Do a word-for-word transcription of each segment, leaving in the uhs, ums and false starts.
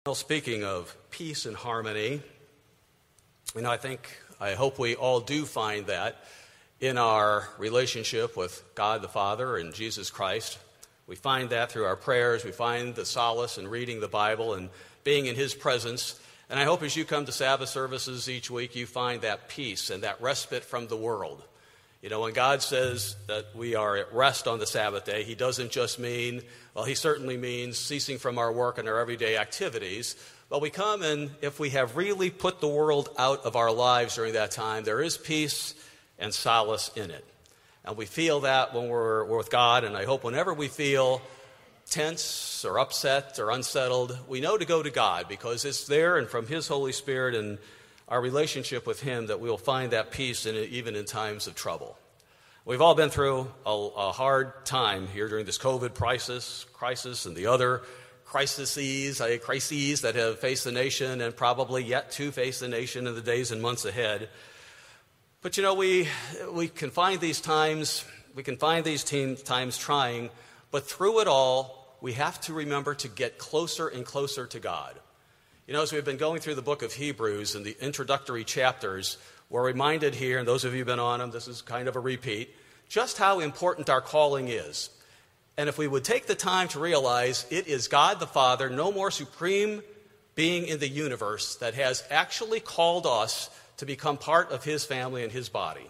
Well, speaking of peace and harmony, you know, I think, I hope we all do find that in our relationship with God the Father and Jesus Christ. We find that through our prayers. We find the solace in reading the Bible and being in His presence. And I hope as you come to Sabbath services each week, you find that peace and that respite from the world. You know, when God says that we are at rest on the Sabbath day, He doesn't just mean, well, He certainly means ceasing from our work and our everyday activities. But we come and if we have really put the world out of our lives during that time, there is peace and solace in it. And we feel that when we're, we're with God, and I hope whenever we feel tense or upset or unsettled, we know to go to God because it's there and from His Holy Spirit and our relationship with Him that we will find that peace in it, even in times of trouble. We've all been through a, a hard time here during this COVID crisis, crisis and the other crises, uh, crises that have faced the nation and probably yet to face the nation in the days and months ahead. But you know, we we can find these times, we can find these team, times trying, but through it all, we have to remember to get closer and closer to God. You know, as we've been going through the book of Hebrews and the introductory chapters, we're reminded here, and those of you who've been on them, this is kind of a repeat, just how important our calling is. And if we would take the time to realize it is God the Father, no more supreme being in the universe, that has actually called us to become part of His family and His body.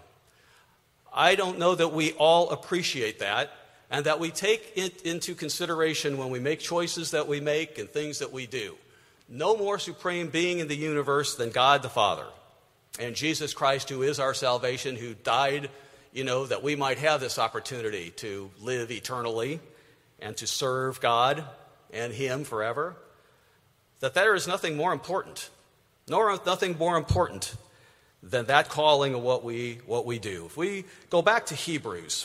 I don't know that we all appreciate that and that we take it into consideration when we make choices that we make and things that we do. No more supreme being in the universe than God the Father. And Jesus Christ, who is our salvation, who died, you know, that we might have this opportunity to live eternally and to serve God and Him forever. That there is nothing more important, nor nothing more important than that calling of what we what we do. If we go back to Hebrews,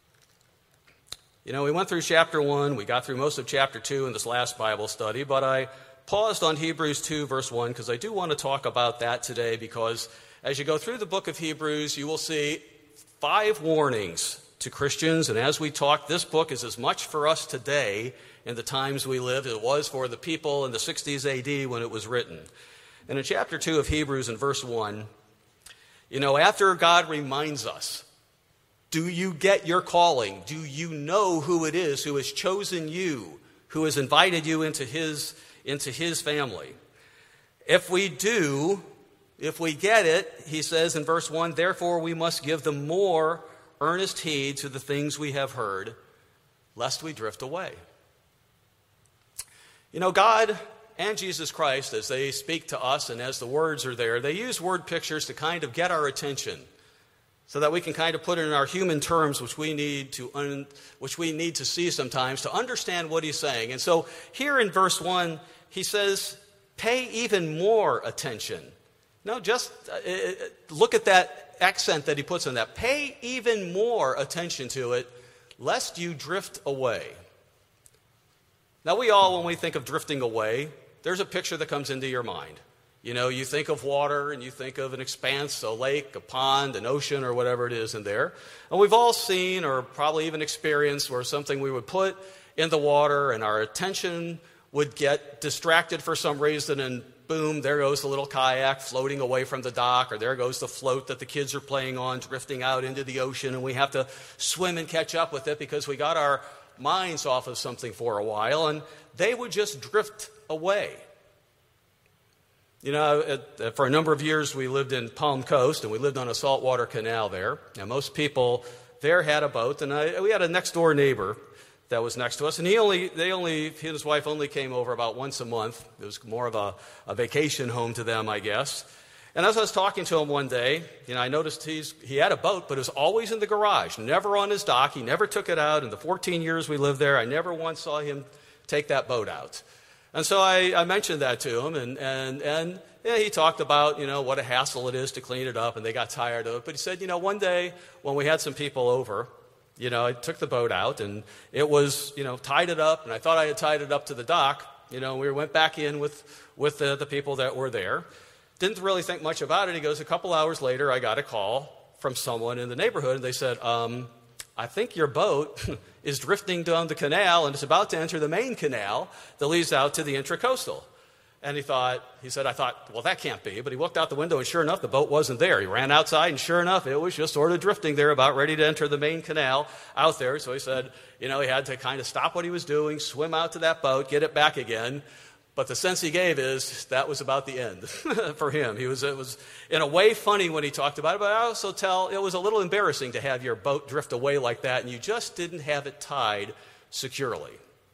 you know, we went through chapter one, we got through most of chapter two in this last Bible study, but I paused on Hebrews two, verse one, because I do want to talk about that today, because as you go through the book of Hebrews, you will see five warnings to Christians, and as we talk, this book is as much for us today in the times we live as it was for the people in the sixties A D when it was written. And in chapter two of Hebrews, in verse one, you know, after God reminds us, do you get your calling? Do you know who it is who has chosen you, who has invited you into his into his family? If we do, if we get it, he says in verse one, therefore we must give the more earnest heed to the things we have heard, lest we drift away. You know, God and Jesus Christ, as they speak to us and as the words are there, they use word pictures to kind of get our attention so that we can kind of put it in our human terms, which we need to un, which we need to see sometimes to understand what he's saying. And so here in verse one, he says, pay even more attention. No, just uh, look at that accent that he puts on that. Pay even more attention to it, lest you drift away. Now, we all, when we think of drifting away, there's a picture that comes into your mind. You know, you think of water and you think of an expanse, a lake, a pond, an ocean, or whatever it is in there. And we've all seen or probably even experienced where something we would put in the water and our attention would get distracted for some reason, and boom, there goes the little kayak floating away from the dock, or there goes the float that the kids are playing on, drifting out into the ocean, and we have to swim and catch up with it because we got our minds off of something for a while, and they would just drift away. You know, it, for a number of years we lived in Palm Coast, and we lived on a saltwater canal there, and most people there had a boat, and I, we had a next-door neighbor that was next to us, and he only, they only, he and his wife only came over about once a month. It was more of a, a vacation home to them, I guess. And as I was talking to him one day, you know, I noticed he's, he had a boat, but it was always in the garage, never on his dock. He never took it out. In the fourteen years we lived there, I never once saw him take that boat out. And so I, I mentioned that to him, and, and, and yeah, he talked about, you know, what a hassle it is to clean it up, and they got tired of it. But he said, you know, one day when we had some people over, you know, I took the boat out, and it was, you know, tied it up, and I thought I had tied it up to the dock. You know, we went back in with, with the, the people that were there. Didn't really think much about it. He goes, a couple hours later, I got a call from someone in the neighborhood, and they said, um, I think your boat is drifting down the canal, and it's about to enter the main canal that leads out to the Intracoastal. And he thought, he said, I thought, well, that can't be. But he looked out the window, and sure enough, the boat wasn't there. He ran outside, and sure enough, it was just sort of drifting there, about ready to enter the main canal out there. So he said, you know, he had to kind of stop what he was doing, swim out to that boat, get it back again. But the sense he gave is that was about the end for him. He was, it was in a way funny when he talked about it, but I also tell it was a little embarrassing to have your boat drift away like that, and you just didn't have it tied securely.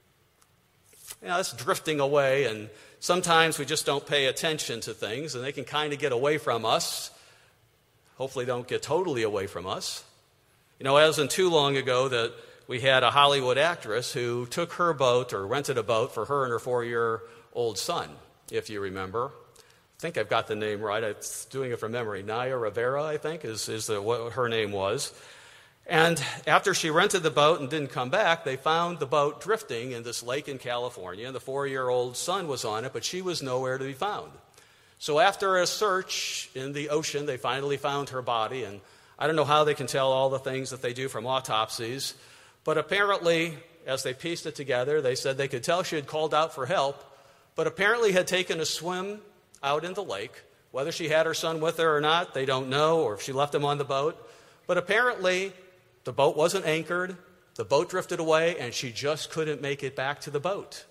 You know, that's drifting away, and sometimes we just don't pay attention to things, and they can kind of get away from us. Hopefully don't get totally away from us. You know, it wasn't too long ago that we had a Hollywood actress who took her boat, or rented a boat for her and her four-year-old son, if you remember. I think I've got the name right. I'm doing it from memory. Naya Rivera, I think, is, is the, what her name was. And after she rented the boat and didn't come back, they found the boat drifting in this lake in California, and the four-year-old son was on it, but she was nowhere to be found. So after a search in the ocean, they finally found her body, and I don't know how they can tell all the things that they do from autopsies, but apparently, as they pieced it together, they said they could tell she had called out for help, but apparently had taken a swim out in the lake. Whether she had her son with her or not, they don't know, or if she left him on the boat. But apparently, the boat wasn't anchored, the boat drifted away, and she just couldn't make it back to the boat.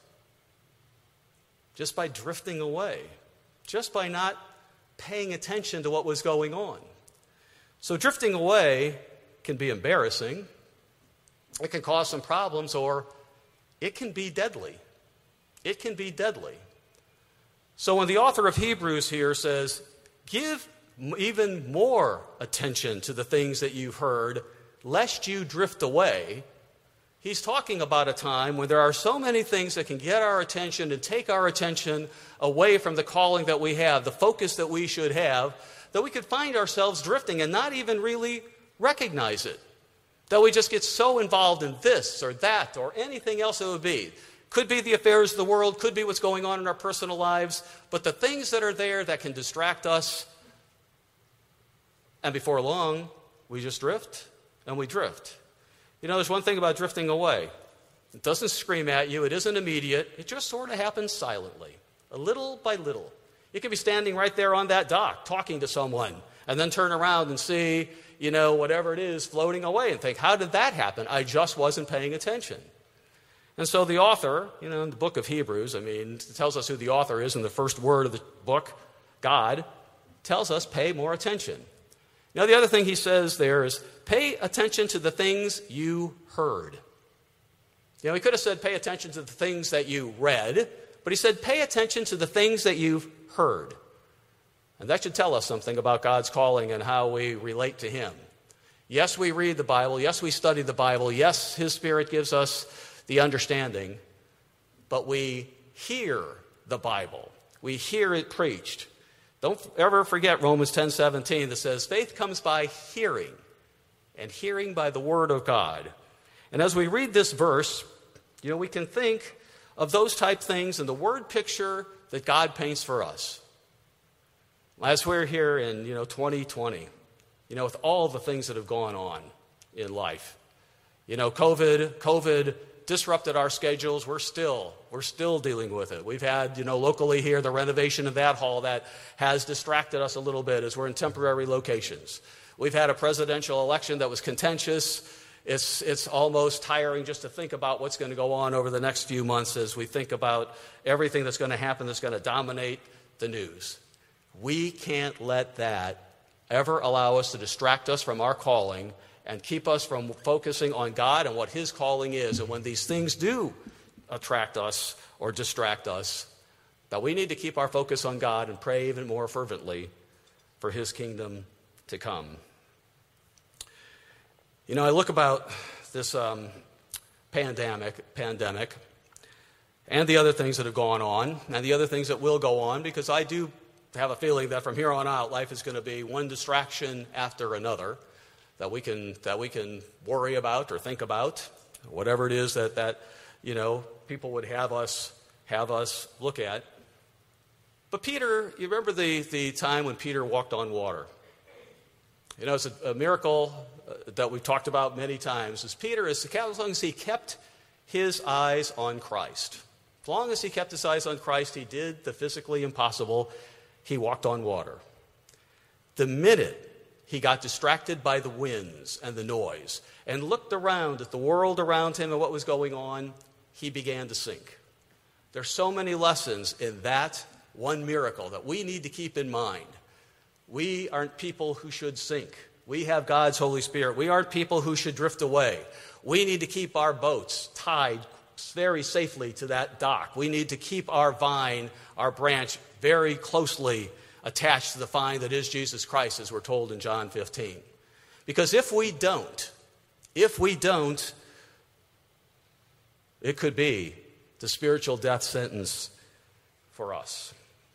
Just by drifting away. Just by not paying attention to what was going on. So drifting away can be embarrassing. It can cause some problems, or it can be deadly. It can be deadly. So when the author of Hebrews here says, give even more attention to the things that you've heard, lest you drift away, he's talking about a time when there are so many things that can get our attention and take our attention away from the calling that we have, the focus that we should have, that we could find ourselves drifting and not even really recognize it. That we just get so involved in this or that or anything else it would be. Could be the affairs of the world, could be what's going on in our personal lives, but the things that are there that can distract us, and before long, we just drift. And we drift. You know, there's one thing about drifting away. It doesn't scream at you. It isn't immediate. It just sort of happens silently, a little by little. You could be standing right there on that dock talking to someone and then turn around and see, you know, whatever it is floating away and think, how did that happen? I just wasn't paying attention. And so the author, you know, in the book of Hebrews, I mean, it tells us who the author is in the first word of the book, God, tells us pay more attention. Now, the other thing he says there is pay attention to the things you heard. You know, he could have said pay attention to the things that you read, but he said pay attention to the things that you've heard. And that should tell us something about God's calling and how we relate to him. Yes, we read the Bible. Yes, we study the Bible. Yes, his Spirit gives us the understanding. But we hear the Bible. We hear it preached. Don't ever forget Romans ten seventeen that says, faith comes by hearing, and hearing by the word of God. And as we read this verse, you know, we can think of those type things in the word picture that God paints for us. As we're here in, you know, twenty twenty, you know, with all the things that have gone on in life. You know, COVID, COVID disrupted our schedules. We're still, we're still dealing with it. We've had, you know, locally here, the renovation of that hall that has distracted us a little bit as we're in temporary locations. We've had a presidential election that was contentious. It's, it's almost tiring just to think about what's going to go on over the next few months as we think about everything that's going to happen that's going to dominate the news. We can't let that ever allow us to distract us from our calling and keep us from focusing on God and what his calling is. And when these things do attract us or distract us, that we need to keep our focus on God and pray even more fervently for his kingdom to come. You know, I look about this um, pandemic, pandemic and the other things that have gone on and the other things that will go on, because I do have a feeling that from here on out, life is going to be one distraction after another that we can that we can worry about or think about, whatever it is that, that you know, people would have us have us look at. But Peter, you remember the, the time when Peter walked on water? You know, it's a, a miracle that we've talked about many times. Is Peter, as long as he kept his eyes on Christ. As long as he kept his eyes on Christ, he did the physically impossible. He walked on water. The minute he got distracted by the winds and the noise and looked around at the world around him and what was going on, he began to sink. There's so many lessons in that one miracle that we need to keep in mind. We aren't people who should sink. We have God's Holy Spirit. We aren't people who should drift away. We need to keep our boats tied very safely to that dock. We need to keep our vine, our branch, very closely attached to the vine that is Jesus Christ, as we're told in John fifteen. Because if we don't, if we don't, it could be the spiritual death sentence for us.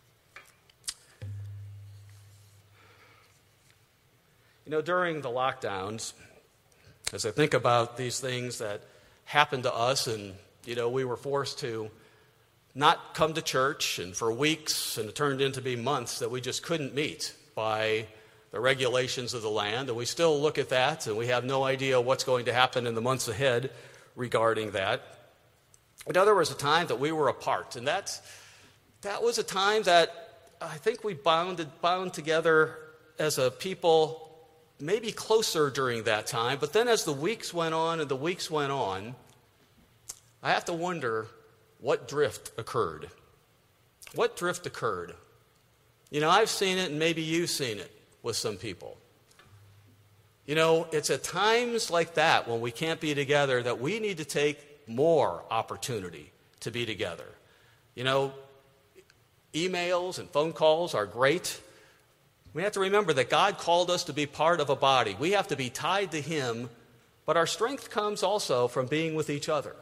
You know, during the lockdowns, as I think about these things that happened to us, and, you know, we were forced to not come to church, and for weeks, and it turned into be months that we just couldn't meet by the regulations of the land, and we still look at that, and we have no idea what's going to happen in the months ahead regarding that. You know, there was a time that we were apart, and that's, that was a time that I think we bounded, bound together as a people maybe closer during that time. But then as the weeks went on and the weeks went on, I have to wonder what drift occurred. What drift occurred? You know, I've seen it, and maybe you've seen it with some people. You know, it's at times like that when we can't be together that we need to take more opportunity to be together. You know, emails and phone calls are great. We have to remember that God called us to be part of a body. We have to be tied to Him, but our strength comes also from being with each other.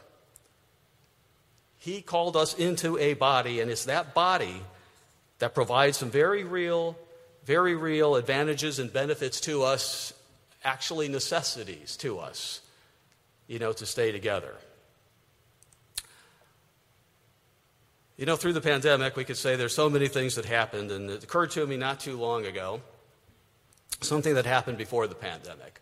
He called us into a body, and it's that body that provides some very real, very real advantages and benefits to us, actually necessities to us, you know, to stay together. You know, through the pandemic, we could say there's so many things that happened, and it occurred to me not too long ago, something that happened before the pandemic.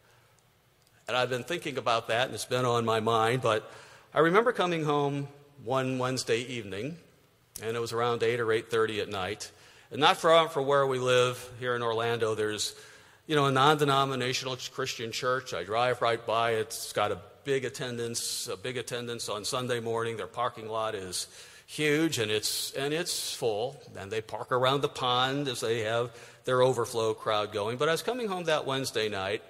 And I've been thinking about that, and it's been on my mind, but I remember coming home one Wednesday evening, and it was around eight or eight thirty at night, and not far from where we live here in Orlando, there's, you know, a non-denominational Christian church. I drive right by it. It's got a big attendance, a big attendance on Sunday morning. Their parking lot is huge, and it's and it's full, and they park around the pond as they have their overflow crowd going. But I was coming home that Wednesday night,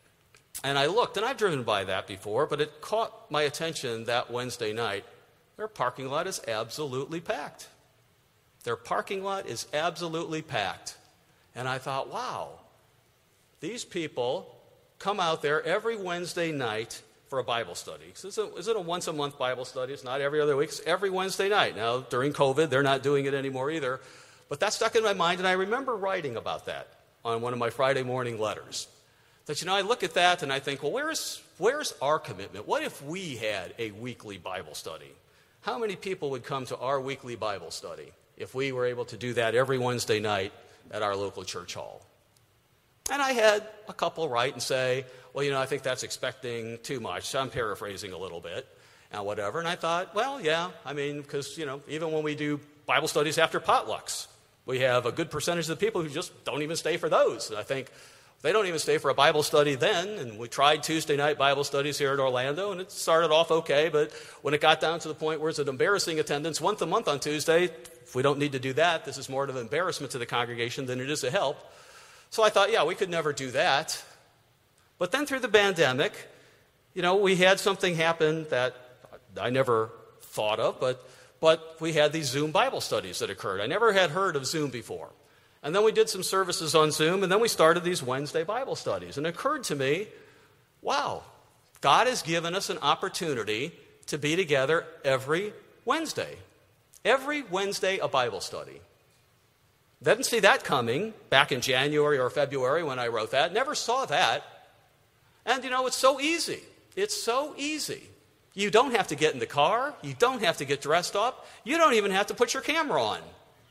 and I looked, and I've driven by that before, but it caught my attention that Wednesday night. Their parking lot is absolutely packed. Their parking lot is absolutely packed. And I thought, wow, these people come out there every Wednesday night for a Bible study. Is it, is it a once-a-month Bible study? It's not every other week. It's every Wednesday night. Now, during COVID, they're not doing it anymore either. But that stuck in my mind, and I remember writing about that on one of my Friday morning letters. That, you know, I look at that, and I think, well, where's, where's our commitment? What if we had a weekly Bible study? How many people would come to our weekly Bible study if we were able to do that every Wednesday night at our local church hall? And I had a couple write and say, well, you know, I think that's expecting too much. So I'm paraphrasing a little bit and whatever. And I thought, well, yeah, I mean, because, you know, even when we do Bible studies after potlucks, we have a good percentage of the people who just don't even stay for those. And I think they don't even stay for a Bible study then. And we tried Tuesday night Bible studies here in Orlando, and it started off okay. But when it got down to the point where it's an embarrassing attendance once a month on Tuesday, if we don't need to do that, this is more of an embarrassment to the congregation than it is a help. So I thought, yeah, we could never do that. But then through the pandemic, you know, we had something happen that I never thought of, but, but we had these Zoom Bible studies that occurred. I never had heard of Zoom before. And then we did some services on Zoom, and then we started these Wednesday Bible studies. And it occurred to me, wow, God has given us an opportunity to be together every Wednesday. Every Wednesday, a Bible study. Didn't see that coming back in January or February when I wrote that. Never saw that. And, you know, it's so easy. It's so easy. You don't have to get in the car. You don't have to get dressed up. You don't even have to put your camera on.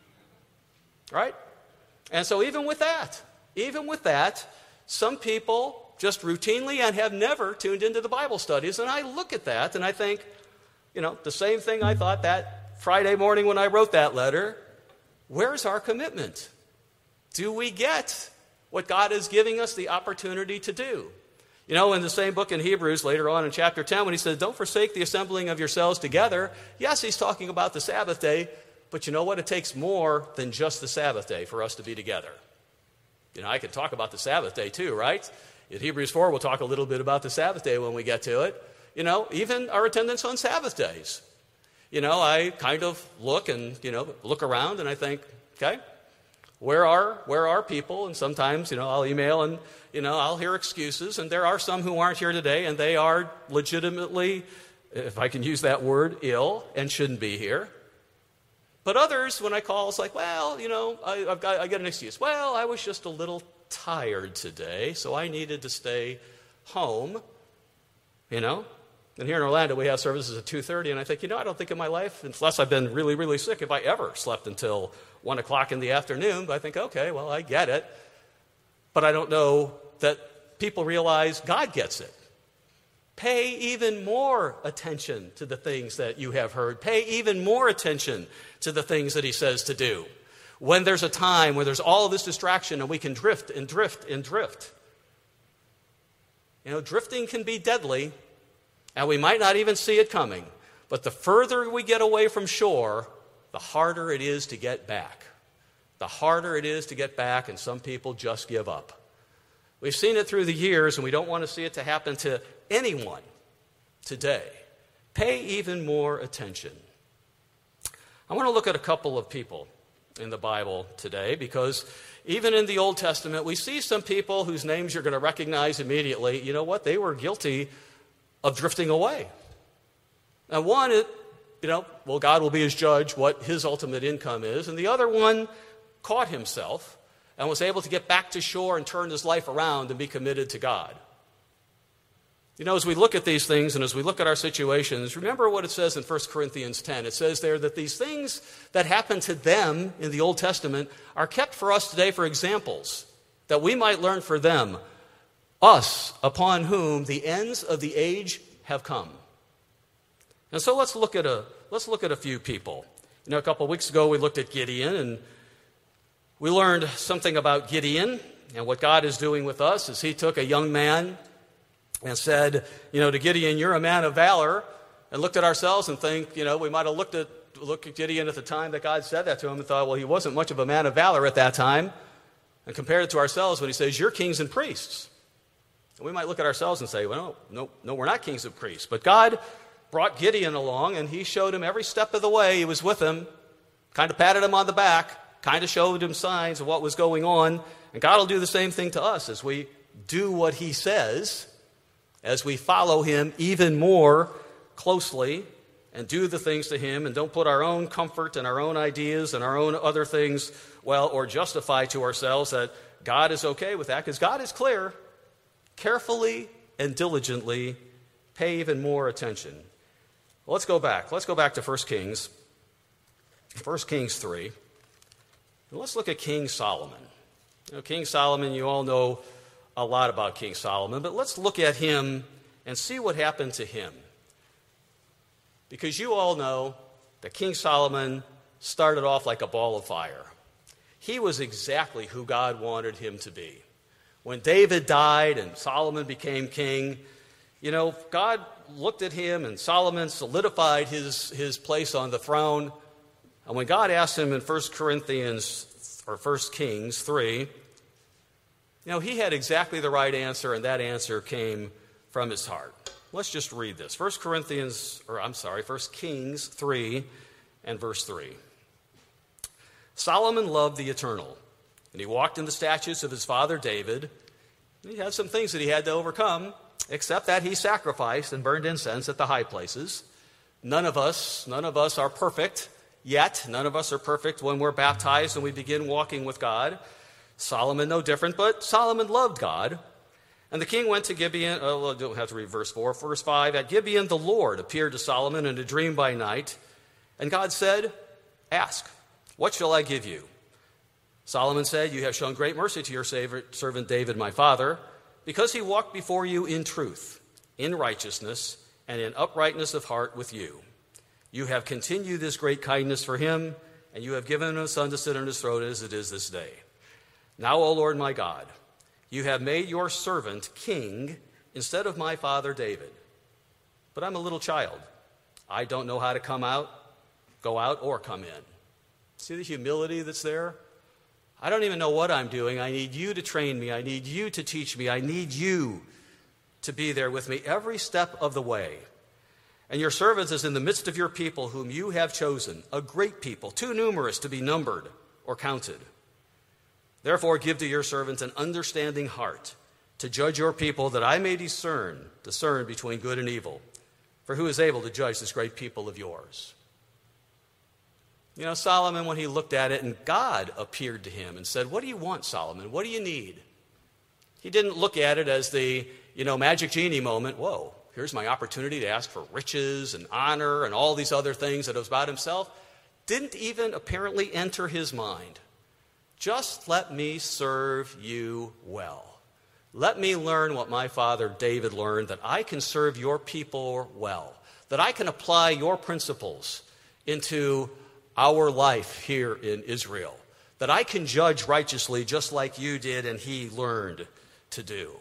Right? And so even with that, even with that, some people just routinely and have never tuned into the Bible studies. And I look at that and I think, you know, the same thing I thought that Friday morning when I wrote that letter, where's our commitment? Do we get what God is giving us the opportunity to do? You know, in the same book in Hebrews, later on in chapter ten, when he says, don't forsake the assembling of yourselves together, yes, he's talking about the Sabbath day, but you know what? It takes more than just the Sabbath day for us to be together. You know, I could talk about the Sabbath day too, right? In Hebrews four, we'll talk a little bit about the Sabbath day when we get to it. You know, even our attendance on Sabbath days. You know, I kind of look and, you know, look around and I think, okay, where are where are people? And sometimes, you know, I'll email and, you know, I'll hear excuses. And there are some who aren't here today and they are legitimately, if I can use that word, ill and shouldn't be here. But others, when I call, it's like, well, you know, I, I've got, I get an excuse. Well, I was just a little tired today, so I needed to stay home, you know. And here in Orlando, we have services at two thirty, and I think, you know, I don't think in my life, unless I've been really, really sick, if I ever slept until one o'clock in the afternoon. But I think, okay, well, I get it. But I don't know that people realize God gets it. Pay even more attention to the things that you have heard. Pay even more attention to the things that he says to do. When there's a time where there's all of this distraction and we can drift and drift and drift. You know, drifting can be deadly. And we might not even see it coming. But the further we get away from shore, the harder it is to get back. The harder it is to get back, and some people just give up. We've seen it through the years, and we don't want to see it to happen to anyone today. Pay even more attention. I want to look at a couple of people in the Bible today, because even in the Old Testament, we see some people whose names you're going to recognize immediately. You know what? They were guilty of drifting away. Now, one, it, you know, well, God will be his judge, what his ultimate income is. And the other one caught himself and was able to get back to shore and turn his life around and be committed to God. You know, as we look at these things and as we look at our situations, remember what it says in First Corinthians ten. It says there that these things that happened to them in the Old Testament are kept for us today for examples, that we might learn for them. Us, upon whom the ends of the age have come. And so let's look at a let's look at a few people. You know, a couple of weeks ago we looked at Gideon, and we learned something about Gideon and what God is doing with us as he took a young man and said, you know, to Gideon, you're a man of valor, and looked at ourselves and think, you know, we might have looked at looked at Gideon at the time that God said that to him and thought, well, he wasn't much of a man of valor at that time, and compared it to ourselves when he says, you're kings and priests. And we might look at ourselves and say, well, no, no, no, we're not kings and priests. But God brought Gideon along, and he showed him every step of the way. He was with him, kind of patted him on the back, kind of showed him signs of what was going on. And God will do the same thing to us as we do what he says, as we follow him even more closely and do the things to him and don't put our own comfort and our own ideas and our own other things, well, or justify to ourselves that God is okay with that, because God is clear. Carefully and diligently pay even more attention. Well, let's go back. Let's go back to First Kings. First Kings three. And let's look at King Solomon. You know, King Solomon, you all know a lot about King Solomon, but let's look at him and see what happened to him. Because you all know that King Solomon started off like a ball of fire. He was exactly who God wanted him to be. When David died and Solomon became king, you know, God looked at him and Solomon solidified his, his place on the throne. And when God asked him in First Corinthians or First Kings three, you know, he had exactly the right answer, and that answer came from his heart. Let's just read this. First Corinthians, or I'm sorry, First Kings three and verse three. Solomon loved the eternal, and he walked in the statutes of his father David. He had some things that he had to overcome, except that he sacrificed and burned incense at the high places. None of us, none of us are perfect yet. None of us are perfect when we're baptized and we begin walking with God. Solomon no different, but Solomon loved God. And the king went to Gibeon. Oh, I don't have to read verse four. Verse five. At Gibeon the Lord appeared to Solomon in a dream by night. And God said, ask, what shall I give you? Solomon said, you have shown great mercy to your servant David, my father, because he walked before you in truth, in righteousness, and in uprightness of heart with you. You have continued this great kindness for him, and you have given him a son to sit on his throne as it is this day. Now, O Lord my God, you have made your servant king instead of my father David. But I'm a little child. I don't know how to come out, go out, or come in. See the humility that's there? I don't even know what I'm doing. I need you to train me. I need you to teach me. I need you to be there with me every step of the way. And your servant is in the midst of your people whom you have chosen, a great people, too numerous to be numbered or counted. Therefore give to your servant an understanding heart to judge your people, that I may discern, discern between good and evil. For who is able to judge this great people of yours? You know, Solomon, when he looked at it, and God appeared to him and said, what do you want, Solomon? What do you need? He didn't look at it as the, you know, magic genie moment. Whoa, here's my opportunity to ask for riches and honor and all these other things that it was about himself. Didn't even apparently enter his mind. Just let me serve you well. Let me learn what my father David learned, that I can serve your people well, that I can apply your principles into our life here in Israel, that I can judge righteously just like you did and he learned to do.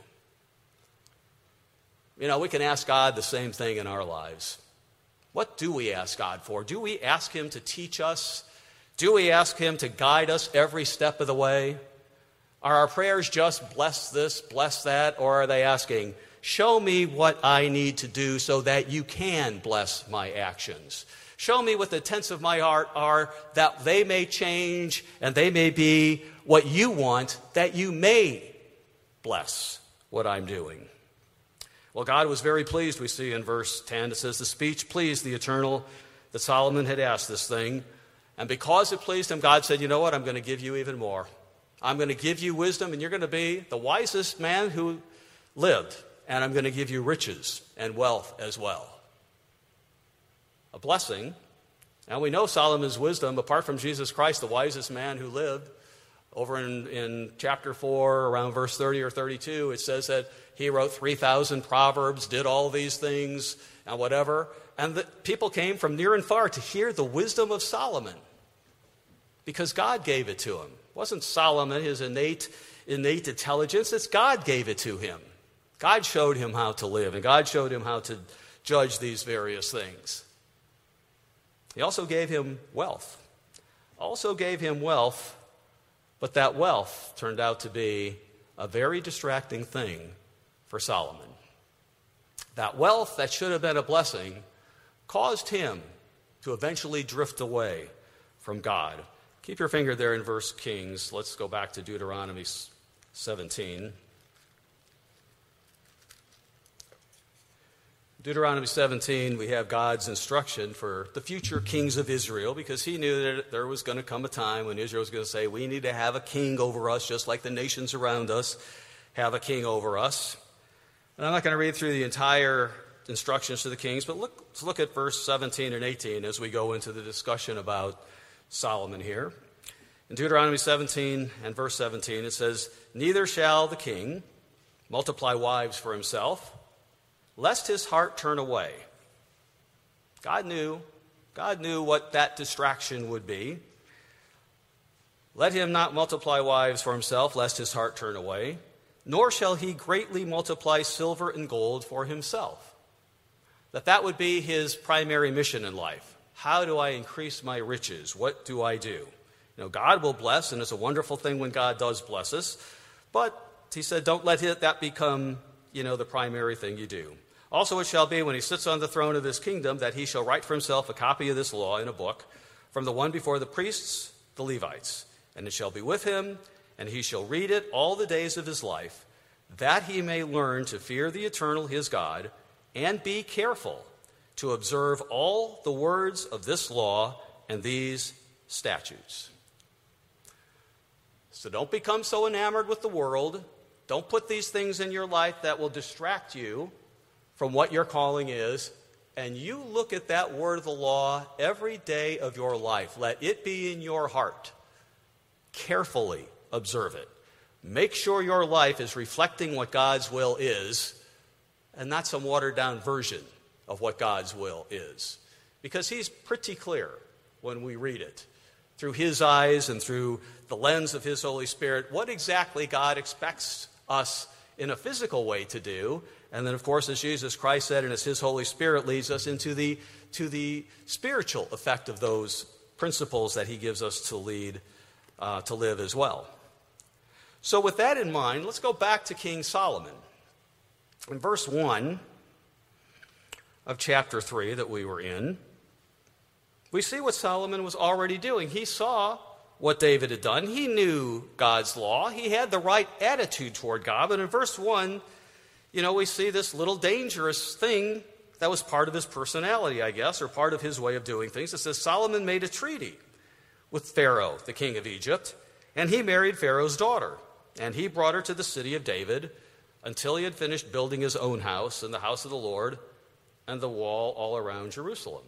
You know, we can ask God the same thing in our lives. What do we ask God for? Do we ask him to teach us? Do we ask him to guide us every step of the way? Are our prayers just bless this, bless that, or are they asking, show me what I need to do so that you can bless my actions? Show me what the intents of my heart are, that they may change and they may be what you want, that you may bless what I'm doing. Well, God was very pleased, we see in verse ten. It says, the speech pleased the Eternal, that Solomon had asked this thing. And because it pleased him, God said, you know what, I'm going to give you even more. I'm going to give you wisdom, and you're going to be the wisest man who lived. And I'm going to give you riches and wealth as well. A blessing. Now we know Solomon's wisdom, apart from Jesus Christ, the wisest man who lived. Over in, in chapter four, around verse thirty or thirty-two, it says that he wrote three thousand proverbs, did all these things, and whatever. And the people came from near and far to hear the wisdom of Solomon, because God gave it to him. It wasn't Solomon, his innate, innate intelligence. It's God gave it to him. God showed him how to live, and God showed him how to judge these various things. He also gave him wealth. Also gave him wealth, but that wealth turned out to be a very distracting thing for Solomon. That wealth that should have been a blessing caused him to eventually drift away from God. Keep your finger there in verse Kings. Let's go back to Deuteronomy seventeen. Deuteronomy seventeen, we have God's instruction for the future kings of Israel, because he knew that there was going to come a time when Israel was going to say, we need to have a king over us, just like the nations around us have a king over us. And I'm not going to read through the entire instructions to the kings, but look, let's look at verse seventeen and eighteen as we go into the discussion about Solomon here. In Deuteronomy seventeen and verse seventeen, it says, neither shall the king multiply wives for himself, lest his heart turn away. God knew, God knew what that distraction would be. Let him not multiply wives for himself, lest his heart turn away, nor shall he greatly multiply silver and gold for himself. That that would be his primary mission in life. How do I increase my riches? What do I do? You know, God will bless, and it's a wonderful thing when God does bless us. But he said, don't let that become, you know, the primary thing you do. Also it shall be, when he sits on the throne of his kingdom, that he shall write for himself a copy of this law in a book, from the one before the priests, the Levites. And it shall be with him, and he shall read it all the days of his life, that he may learn to fear the Eternal his God, and be careful to observe all the words of this law and these statutes. So don't become so enamored with the world. Don't put these things in your life that will distract you from what your calling is, and you look at that word of the law every day of your life. Let it be in your heart. Carefully observe it. Make sure your life is reflecting what God's will is, and not some watered-down version of what God's will is. because he's pretty clear when we read it, through his eyes and through the lens of his Holy Spirit, what exactly God expects us in a physical way to do. And then, of course, as Jesus Christ said, and as his Holy Spirit leads us into the, to the spiritual effect of those principles that he gives us to lead, uh, to live as well. So with that in mind, let's go back to King Solomon. In verse one of chapter three that we were in, we see what Solomon was already doing. He saw what David had done. He knew God's law. He had the right attitude toward God. But in verse one, you know, we see this little dangerous thing that was part of his personality, I guess, or part of his way of doing things. It says Solomon made a treaty with Pharaoh, the king of Egypt, and he married Pharaoh's daughter. And he brought her to the city of David until he had finished building his own house and the house of the Lord and the wall all around Jerusalem.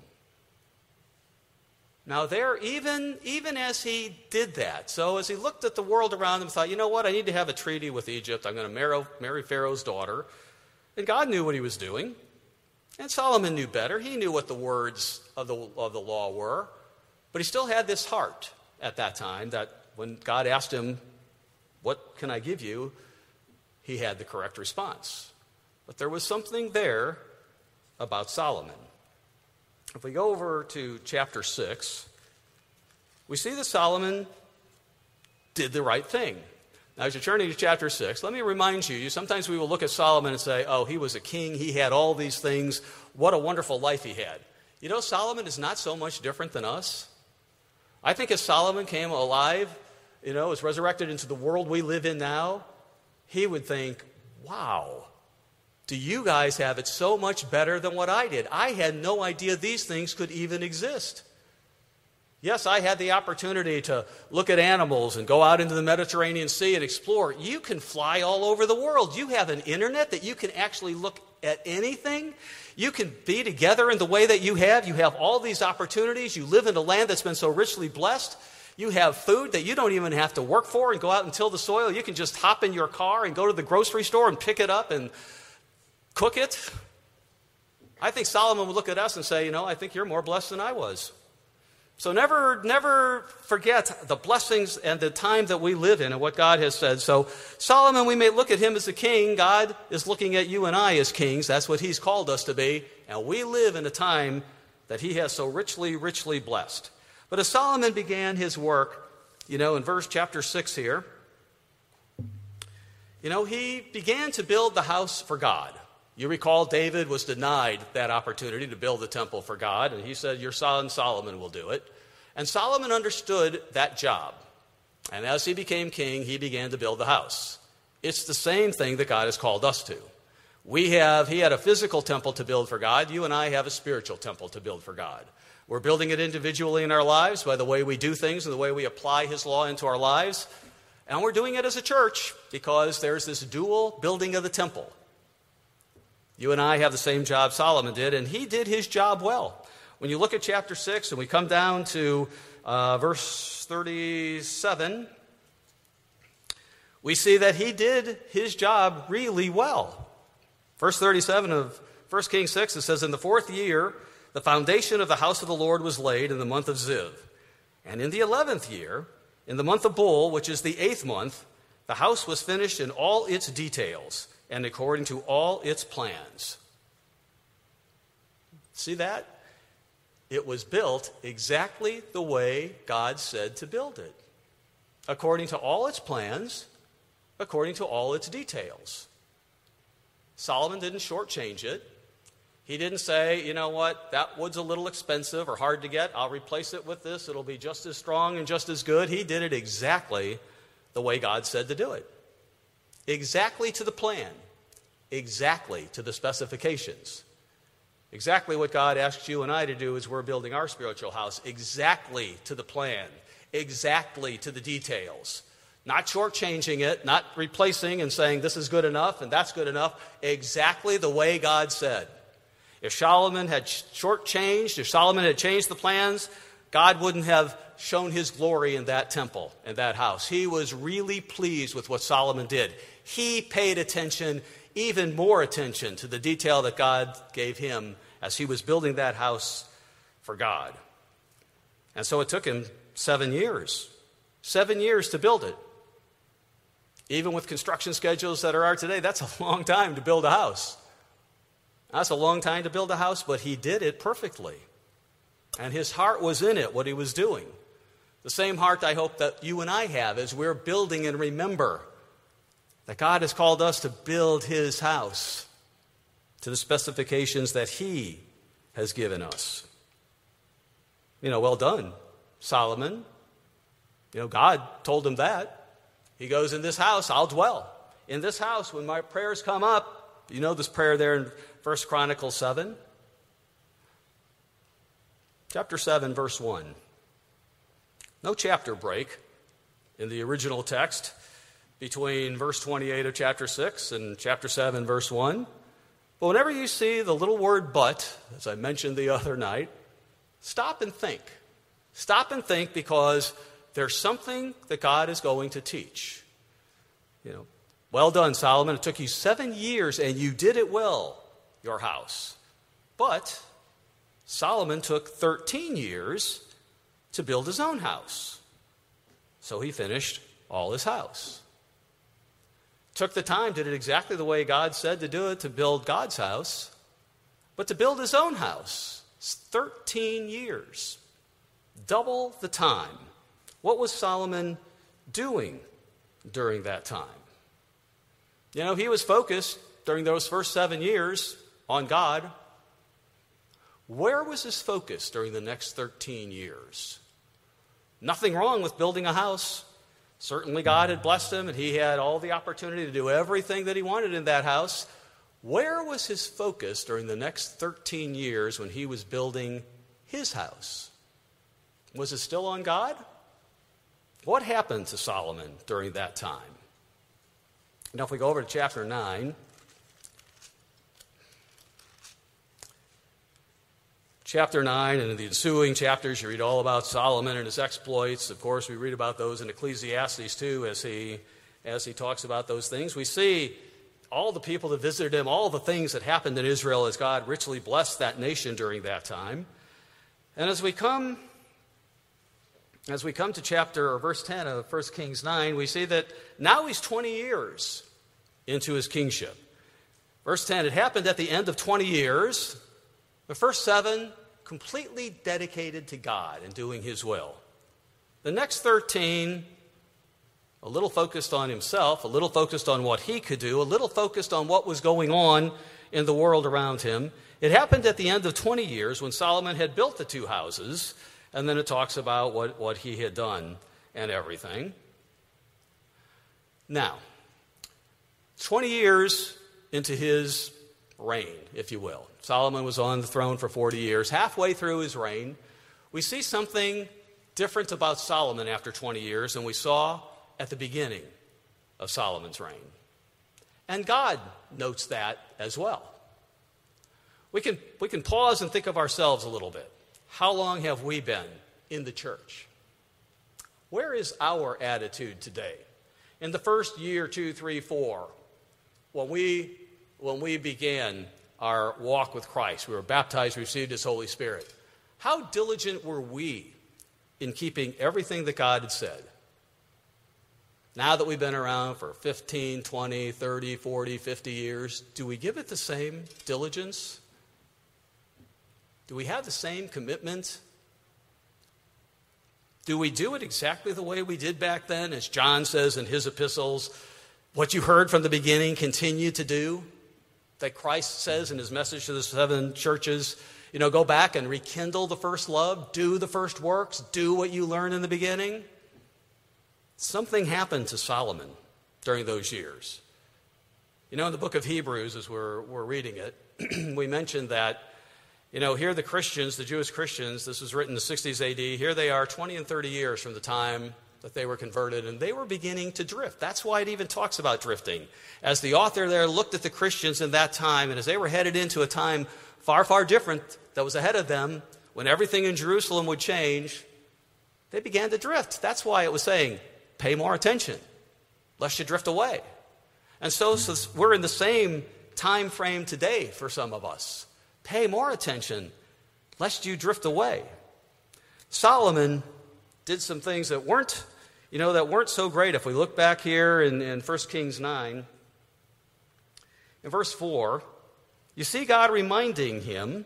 Now there, even, even as he did that, so as he looked at the world around him and thought, you know what, I need to have a treaty with Egypt. I'm going to marry, marry Pharaoh's daughter. And God knew what he was doing. And Solomon knew better. He knew what the words of the, of the law were. But he still had this heart at that time that when God asked him, what can I give you? He had the correct response. But there was something there about Solomon. If we go over to chapter six, we see that Solomon did the right thing. Now, as you're turning to chapter six, let me remind you, sometimes we will look at Solomon and say, oh, he was a king, he had all these things, what a wonderful life he had. You know, Solomon is not so much different than us. I think as Solomon came alive, you know, is resurrected into the world we live in now, he would think, wow, do you guys have it so much better than what I did? I had no idea these things could even exist. Yes, I had the opportunity to look at animals and go out into the Mediterranean Sea and explore. You can fly all over the world. You have an internet that you can actually look at anything. You can be together in the way that you have. You have all these opportunities. You live in a land that's been so richly blessed. You have food that you don't even have to work for and go out and till the soil. You can just hop in your car and go to the grocery store and pick it up and cook it. I think Solomon would look at us and say, you know, I think you're more blessed than I was. So never, never forget the blessings and the time that we live in and what God has said. So Solomon, we may look at him as a king. God is looking at you and I as kings. That's what he's called us to be. And we live in a time that he has so richly, richly blessed. But as Solomon began his work, you know, in verse chapter six here, you know, he began to build the house for God. You recall David was denied that opportunity to build the temple for God, and he said, your son Solomon will do it. And Solomon understood that job. And as he became king, he began to build the house. It's the same thing that God has called us to. We have, he had a physical temple to build for God. You and I have a spiritual temple to build for God. We're building it individually in our lives by the way we do things and the way we apply his law into our lives. And we're doing it as a church because there's this dual building of the temple. You and I have the same job Solomon did, and he did his job well. When you look at chapter six and we come down to uh, verse thirty-seven, we see that he did his job really well. Verse thirty-seven of First Kings six, it says, in the fourth year, the foundation of the house of the Lord was laid in the month of Ziv. And in the eleventh year, in the month of Bul, which is the eighth month, the house was finished in all its details and according to all its plans. See that? It was built exactly the way God said to build it. According to all its plans, according to all its details. Solomon didn't shortchange it. He didn't say, you know what, that wood's a little expensive or hard to get. I'll replace it with this. It'll be just as strong and just as good. He did it exactly the way God said to do it. Exactly to the plan. Exactly to the specifications. Exactly what God asks you and I to do as we're building our spiritual house. Exactly to the plan. Exactly to the details. Not shortchanging it, not replacing and saying this is good enough and that's good enough. Exactly the way God said. If Solomon had shortchanged, if Solomon had changed the plans, God wouldn't have shown his glory in that temple, in that house. He was really pleased with what Solomon did. He paid attention, even more attention, to the detail that God gave him as he was building that house for God. And so it took him seven years. Seven years to build it. Even with construction schedules that are today, that's a long time to build a house. That's a long time to build a house, but he did it perfectly. And his heart was in it, what he was doing. The same heart I hope that you and I have as we're building and remember that God has called us to build his house to the specifications that he has given us. You know, well done, Solomon. You know, God told him that. He goes, in this house I'll dwell. In this house, when my prayers come up, you know this prayer there in First Chronicles seven? Chapter seven, verse one. No chapter break in the original text between verse twenty-eight of chapter six and chapter seven, verse one. But whenever you see the little word but, as I mentioned the other night, stop and think. Stop and think, because there's something that God is going to teach. You know, well done, Solomon. It took you seven years and you did it well, your house. But Solomon took thirteen years to build his own house. So he finished all his house. Took the time, did it exactly the way God said to do it, to build God's house. But to build his own house, it's thirteen years. Double the time. What was Solomon doing during that time? You know, he was focused during those first seven years on God. Where was his focus during the next thirteen years? Nothing wrong with building a house. Certainly God had blessed him and he had all the opportunity to do everything that he wanted in that house. Where was his focus during the next thirteen years when he was building his house? Was it still on God? What happened to Solomon during that time? Now, if we go over to chapter nine, chapter nine and in the ensuing chapters, you read all about Solomon and his exploits. Of course, we read about those in Ecclesiastes too, as he, as he talks about those things. We see all the people that visited him, all the things that happened in Israel as God richly blessed that nation during that time. And as we come... As we come to chapter or verse ten of First Kings nine, we see that now he's twenty years into his kingship. Verse ten, it happened at the end of twenty years, the first seven completely dedicated to God and doing his will. The next thirteen, a little focused on himself, a little focused on what he could do, a little focused on what was going on in the world around him. It happened at the end of twenty years when Solomon had built the two houses. And then it talks about what, what he had done and everything. Now, twenty years into his reign, if you will. Solomon was on the throne for forty years. Halfway through his reign, we see something different about Solomon after twenty years than we saw at the beginning of Solomon's reign. And God notes that as well. We can, we can pause and think of ourselves a little bit. How long have we been in the church? Where is our attitude today? In the first year, two, three, four, when we, when we began our walk with Christ, we were baptized, received His Holy Spirit. How diligent were we in keeping everything that God had said? Now that we've been around for fifteen, twenty, thirty, forty, fifty years, do we give it the same diligence? Do we have the same commitment? Do we do it exactly the way we did back then? As John says in his epistles, what you heard from the beginning, continue to do. That Christ says in his message to the seven churches, you know, go back and rekindle the first love, do the first works, do what you learned in the beginning. Something happened to Solomon during those years. You know, in the book of Hebrews, as we're, we're reading it, we mentioned that, you know, here the Christians, the Jewish Christians, this was written in the sixties A D, here they are twenty and thirty years from the time that they were converted, and they were beginning to drift. That's why it even talks about drifting. As the author there looked at the Christians in that time, and as they were headed into a time far, far different that was ahead of them, when everything in Jerusalem would change, they began to drift. That's why it was saying, pay more attention, lest you drift away. And so, so we're in the same time frame today for some of us. Pay more attention. lest you drift away. Solomon did some things that weren't, you know, that weren't so great. If we look back here in, in First Kings nine, in verse four, you see God reminding him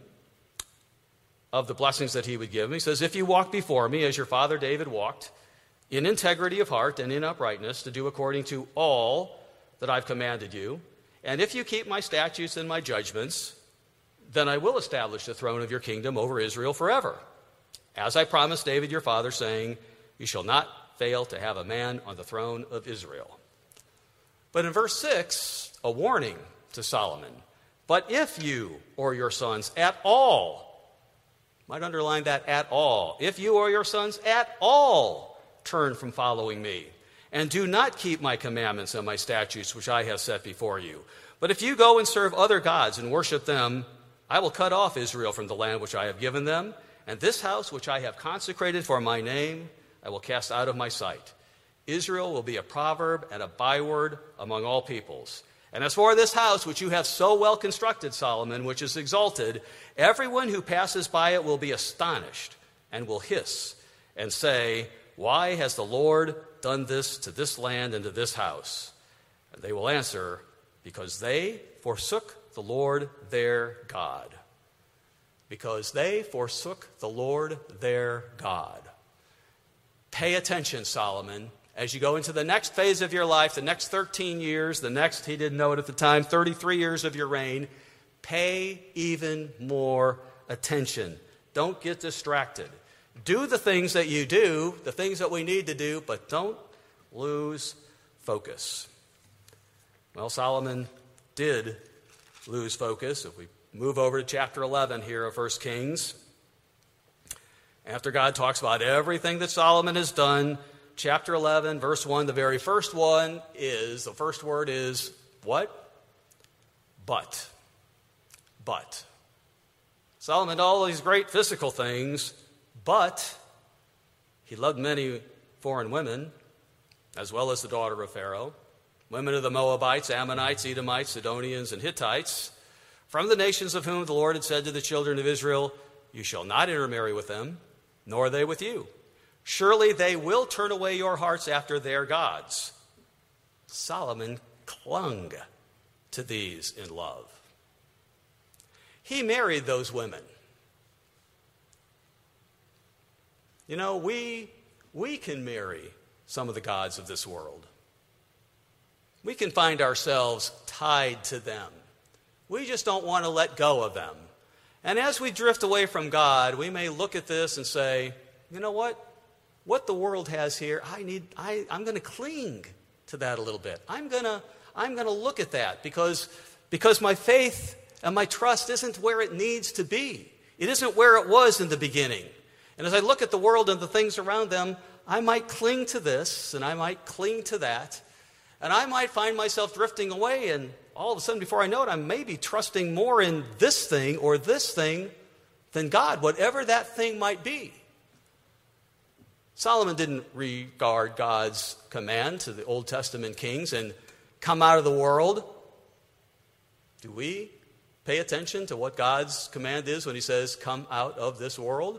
of the blessings that he would give him. He says, if you walk before me as your father David walked, in integrity of heart and in uprightness, to do according to all that I've commanded you, and if you keep my statutes and my judgments, then I will establish the throne of your kingdom over Israel forever. As I promised David your father, saying, you shall not fail to have a man on the throne of Israel. But in verse six, a warning to Solomon. But if you or your sons at all, might underline that at all, if you or your sons at all turn from following me, and do not keep my commandments and my statutes which I have set before you, but if you go and serve other gods and worship them, I will cut off Israel from the land which I have given them, and this house which I have consecrated for my name I will cast out of my sight. Israel will be a proverb and a byword among all peoples. And as for this house which you have so well constructed, Solomon, which is exalted, everyone who passes by it will be astonished and will hiss and say, why has the Lord done this to this land and to this house? And they will answer, because they forsook the Lord their God. Because they forsook the Lord their God. Pay attention, Solomon, as you go into the next phase of your life, the next thirteen years, the next, he didn't know it at the time, thirty-three years of your reign. Pay even more attention. Don't get distracted. Do the things that you do, the things that we need to do, but don't lose focus. Well, Solomon did lose focus. If we move over to chapter eleven here of First Kings, after God talks about everything that Solomon has done, chapter eleven, verse one, the very first one is, the first word is what? But. But. Solomon did all these great physical things, but he loved many foreign women, as well as the daughter of Pharaoh, women of the Moabites, Ammonites, Edomites, Sidonians, and Hittites, from the nations of whom the Lord had said to the children of Israel, you shall not intermarry with them, nor they with you. Surely they will turn away your hearts after their gods. Solomon clung to these in love. He married those women. You know, we, we can marry some of the gods of this world. We can find ourselves tied to them. We just don't want to let go of them. And as we drift away from God, we may look at this and say, you know what? What the world has here, I need, I, I'm going to cling to that a little bit. I'm going to, I'm going to look at that because, because my faith and my trust isn't where it needs to be. It isn't where it was in the beginning. And as I look at the world and the things around them, I might cling to this and I might cling to that. And I might find myself drifting away, and all of a sudden, before I know it, I'm maybe trusting more in this thing or this thing than God, whatever that thing might be. Solomon didn't regard God's command to the Old Testament kings and come out of the world. Do we pay attention to what God's command is when he says, come out of this world?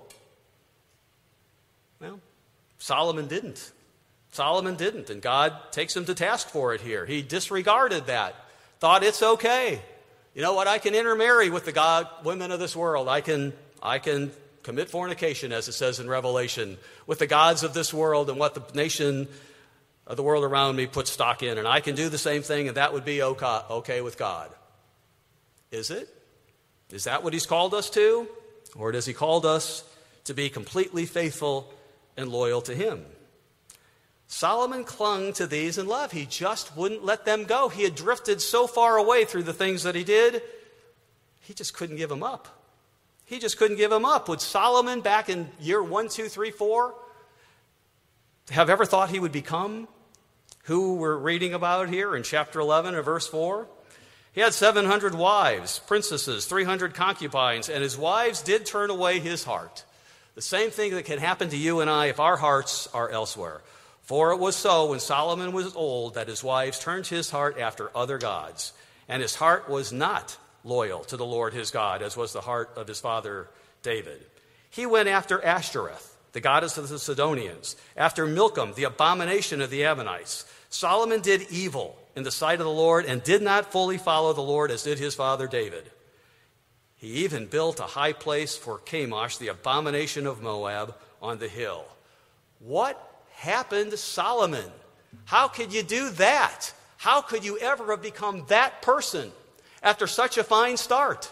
Well, Solomon didn't. Solomon didn't, and God takes him to task for it here. He disregarded that, thought it's okay. You know what? I can intermarry with the God, women of this world. I can, I can commit fornication, as it says in Revelation, with the gods of this world and what the nation of the world around me puts stock in, and I can do the same thing, and that would be okay with God. Is it? Is that what he's called us to? Or does he called us to be completely faithful and loyal to him? Solomon clung to these in love. He just wouldn't let them go. He had drifted so far away through the things that he did, he just couldn't give them up. He just couldn't give them up. Would Solomon, back in year one, two, three, four, have ever thought he would become who we're reading about here in chapter eleven of verse four? He had seven hundred wives, princesses, three hundred concubines, and his wives did turn away his heart. The same thing that can happen to you and I if our hearts are elsewhere. For it was so when Solomon was old that his wives turned his heart after other gods, and his heart was not loyal to the Lord his God, as was the heart of his father David. He went after Ashtoreth, the goddess of the Sidonians, after Milcom, the abomination of the Ammonites. Solomon did evil in the sight of the Lord and did not fully follow the Lord as did his father David. He even built a high place for Chemosh, the abomination of Moab, on the hill. What happened to Solomon? How could you do that? How could you ever have become that person after such a fine start?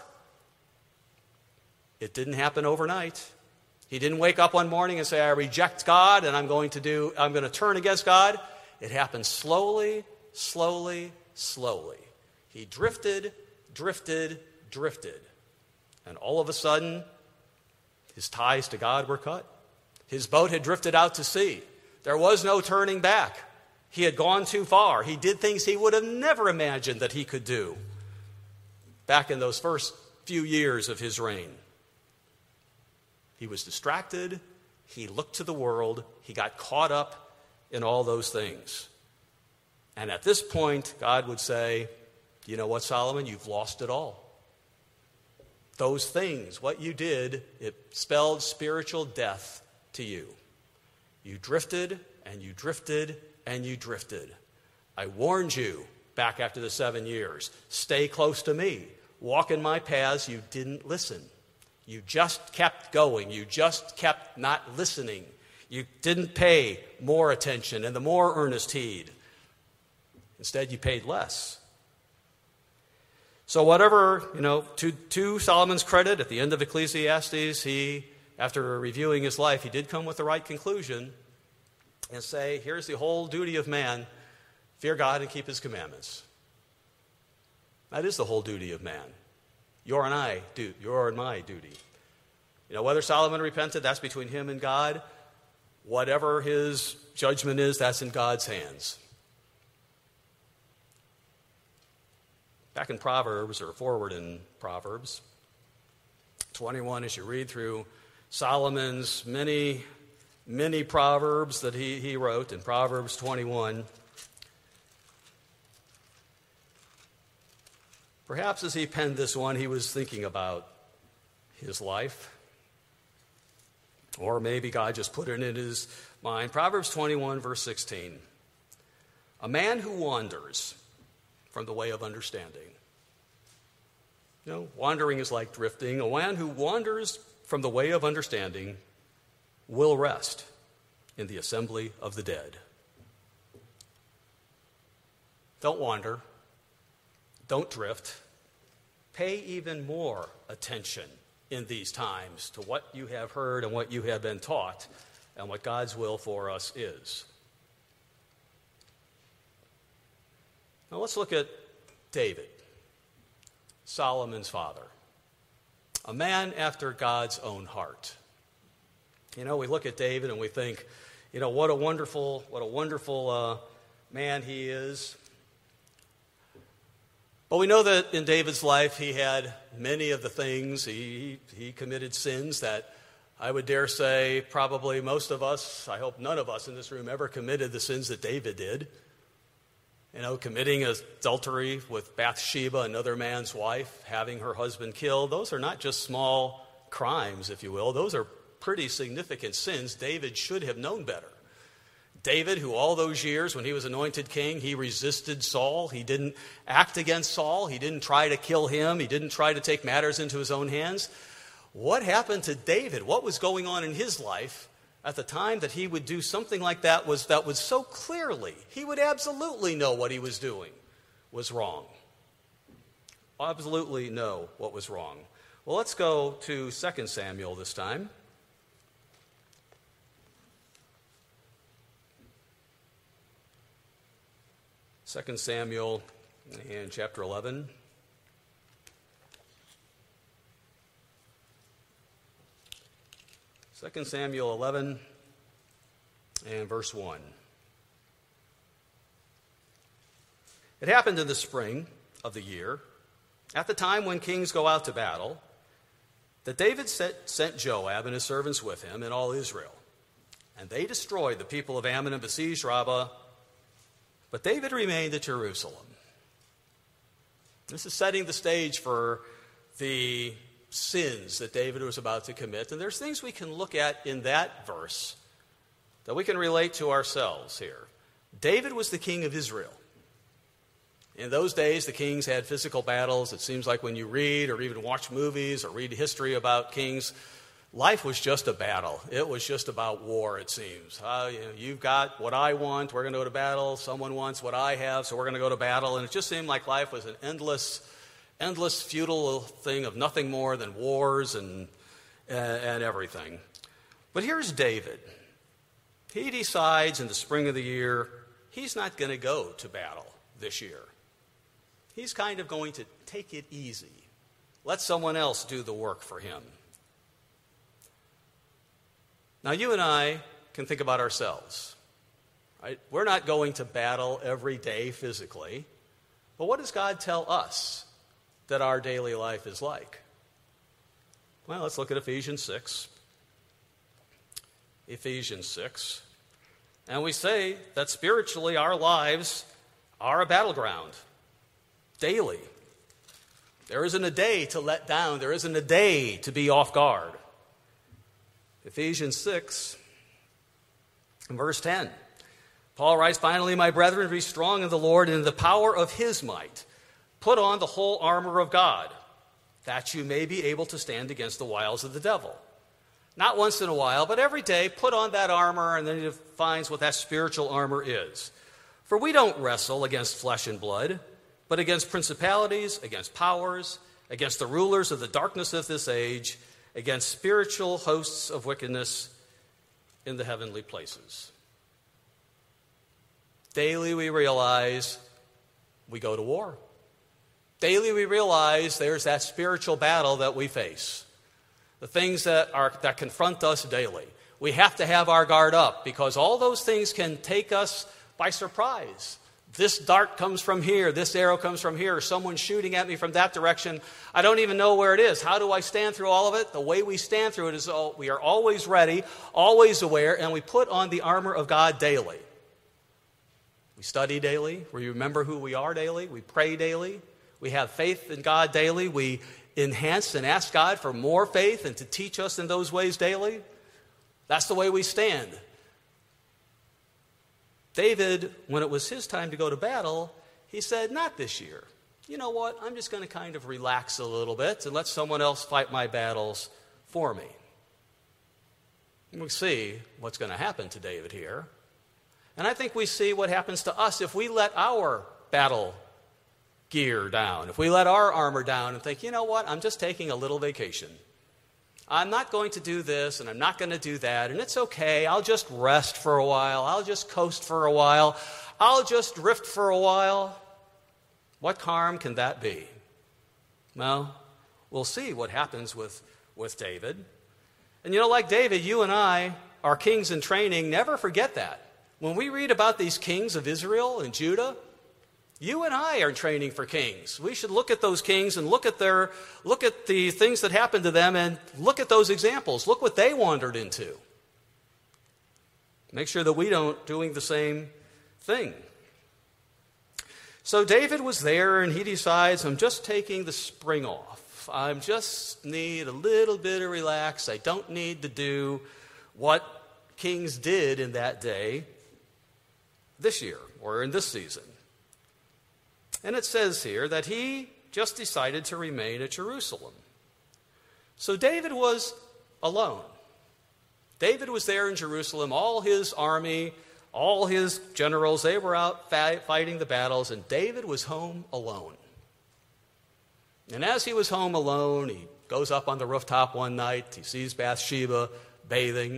It didn't happen overnight. He didn't wake up one morning and say, I reject God and I'm going to do, I'm going to turn against God. It happened slowly, slowly, slowly. He drifted, drifted, drifted. And all of a sudden, his ties to God were cut. His boat had drifted out to sea. There was no turning back. He had gone too far. He did things he would have never imagined that he could do back in those first few years of his reign. He was distracted. He looked to the world. He got caught up in all those things. And at this point, God would say, you know what, Solomon, you've lost it all. Those things, what you did, it spelled spiritual death to you. You drifted and you drifted and you drifted. I warned you back after the seven years. Stay close to me. Walk in my paths. You didn't listen. You just kept going. You just kept not listening. You didn't pay more attention and the more earnest heed. Instead, you paid less. So whatever, you know, to, to Solomon's credit, at the end of Ecclesiastes, he, after reviewing his life, he did come with the right conclusion and say, here's the whole duty of man, fear God and keep his commandments. That is the whole duty of man. Your and I do, your and my duty. You know, whether Solomon repented, that's between him and God. Whatever his judgment is, that's in God's hands. Back in Proverbs, or forward in Proverbs twenty-one, as you read through Solomon's many, many proverbs that he, he wrote in Proverbs twenty-one, perhaps as he penned this one, he was thinking about his life. Or maybe God just put it in his mind. Proverbs twenty-one, verse sixteen. A man who wanders from the way of understanding. You know, wandering is like drifting. A man who wanders from the way of understanding will rest in the assembly of the dead. Don't wander. Don't drift. Pay even more attention in these times to what you have heard and what you have been taught and what God's will for us is. Now let's look at David, Solomon's father, a man after God's own heart. You know, we look at David and we think, you know, what a wonderful, what a wonderful uh, man he is. But we know that in David's life he had many of the things. He, he committed sins that I would dare say probably most of us, I hope none of us in this room ever committed the sins that David did. You know, committing adultery with Bathsheba, another man's wife, having her husband killed. Those are not just small crimes, if you will. Those are pretty significant sins. David should have known better. David, who all those years when he was anointed king, he resisted Saul. He didn't act against Saul. He didn't try to kill him. He didn't try to take matters into his own hands. What happened to David? What was going on in his life at the time that he would do something like that was that was so clearly, he would absolutely know what he was doing was wrong. Absolutely know what was wrong. Well, let's go to Second Samuel this time. Second Samuel and chapter eleven. Second Samuel eleven and verse one. It happened in the spring of the year, at the time when kings go out to battle, that David sent Joab and his servants with him and all Israel. And they destroyed the people of Ammon and besieged Rabbah, but David remained at Jerusalem. This is setting the stage for the sins that David was about to commit. And there's things we can look at in that verse that we can relate to ourselves here. David was the king of Israel. In those days, the kings had physical battles. It seems like when you read or even watch movies or read history about kings, life was just a battle. It was just about war, it seems. Uh, you know, you've got what I want, we're going to go to battle. Someone wants what I have, so we're going to go to battle. And it just seemed like life was an endless, endless, futile thing of nothing more than wars and, uh, and everything. But here's David. He decides in the spring of the year he's not going to go to battle this year. He's kind of going to take it easy. Let someone else do the work for him. Now, you and I can think about ourselves. Right? We're not going to battle every day physically. But what does God tell us that our daily life is like? Well, let's look at Ephesians six. Ephesians six. And we say that spiritually our lives are a battleground. Daily. There isn't a day to let down. There isn't a day to be off guard. Ephesians six, and verse ten. Paul writes, "Finally, my brethren, be strong in the Lord and in the power of his might. Put on the whole armor of God, that you may be able to stand against the wiles of the devil." Not once in a while, but every day, put on that armor, and then he defines what that spiritual armor is. "For we don't wrestle against flesh and blood, but against principalities, against powers, against the rulers of the darkness of this age, against spiritual hosts of wickedness in the heavenly places." Daily we realize we go to war. Daily we realize there's that spiritual battle that we face. The things that are that confront us daily. We have to have our guard up because all those things can take us by surprise. This dart comes from here. This arrow comes from here. Someone's shooting at me from that direction. I don't even know where it is. How do I stand through all of it? The way we stand through it is oh, we are always ready, always aware, and we put on the armor of God daily. We study daily. We remember who we are daily. We pray daily. We have faith in God daily. We enhance and ask God for more faith and to teach us in those ways daily. That's the way we stand. David, when it was his time to go to battle, he said, not this year. You know what? I'm just going to kind of relax a little bit and let someone else fight my battles for me. And we see what's going to happen to David here. And I think we see what happens to us if we let our battle gear down, if we let our armor down and think, you know what? I'm just taking a little vacation. I'm not going to do this, and I'm not going to do that, and it's okay. I'll just rest for a while. I'll just coast for a while. I'll just drift for a while. What harm can that be? Well, we'll see what happens with, with David. And you know, like David, you and I are kings in training. Never forget that. When we read about these kings of Israel and Judah, you and I are training for kings. We should look at those kings and look at their, look at the things that happened to them and look at those examples. Look what they wandered into. Make sure that we don't doing the same thing. So David was there and he decides, I'm just taking the spring off. I just need a little bit of relax. I don't need to do what kings did in that day this year or in this season. And it says here that he just decided to remain at Jerusalem. So David was alone. David was there in Jerusalem. All his army, all his generals, they were out fighting the battles, and David was home alone. And as he was home alone, he goes up on the rooftop one night. He sees Bathsheba bathing.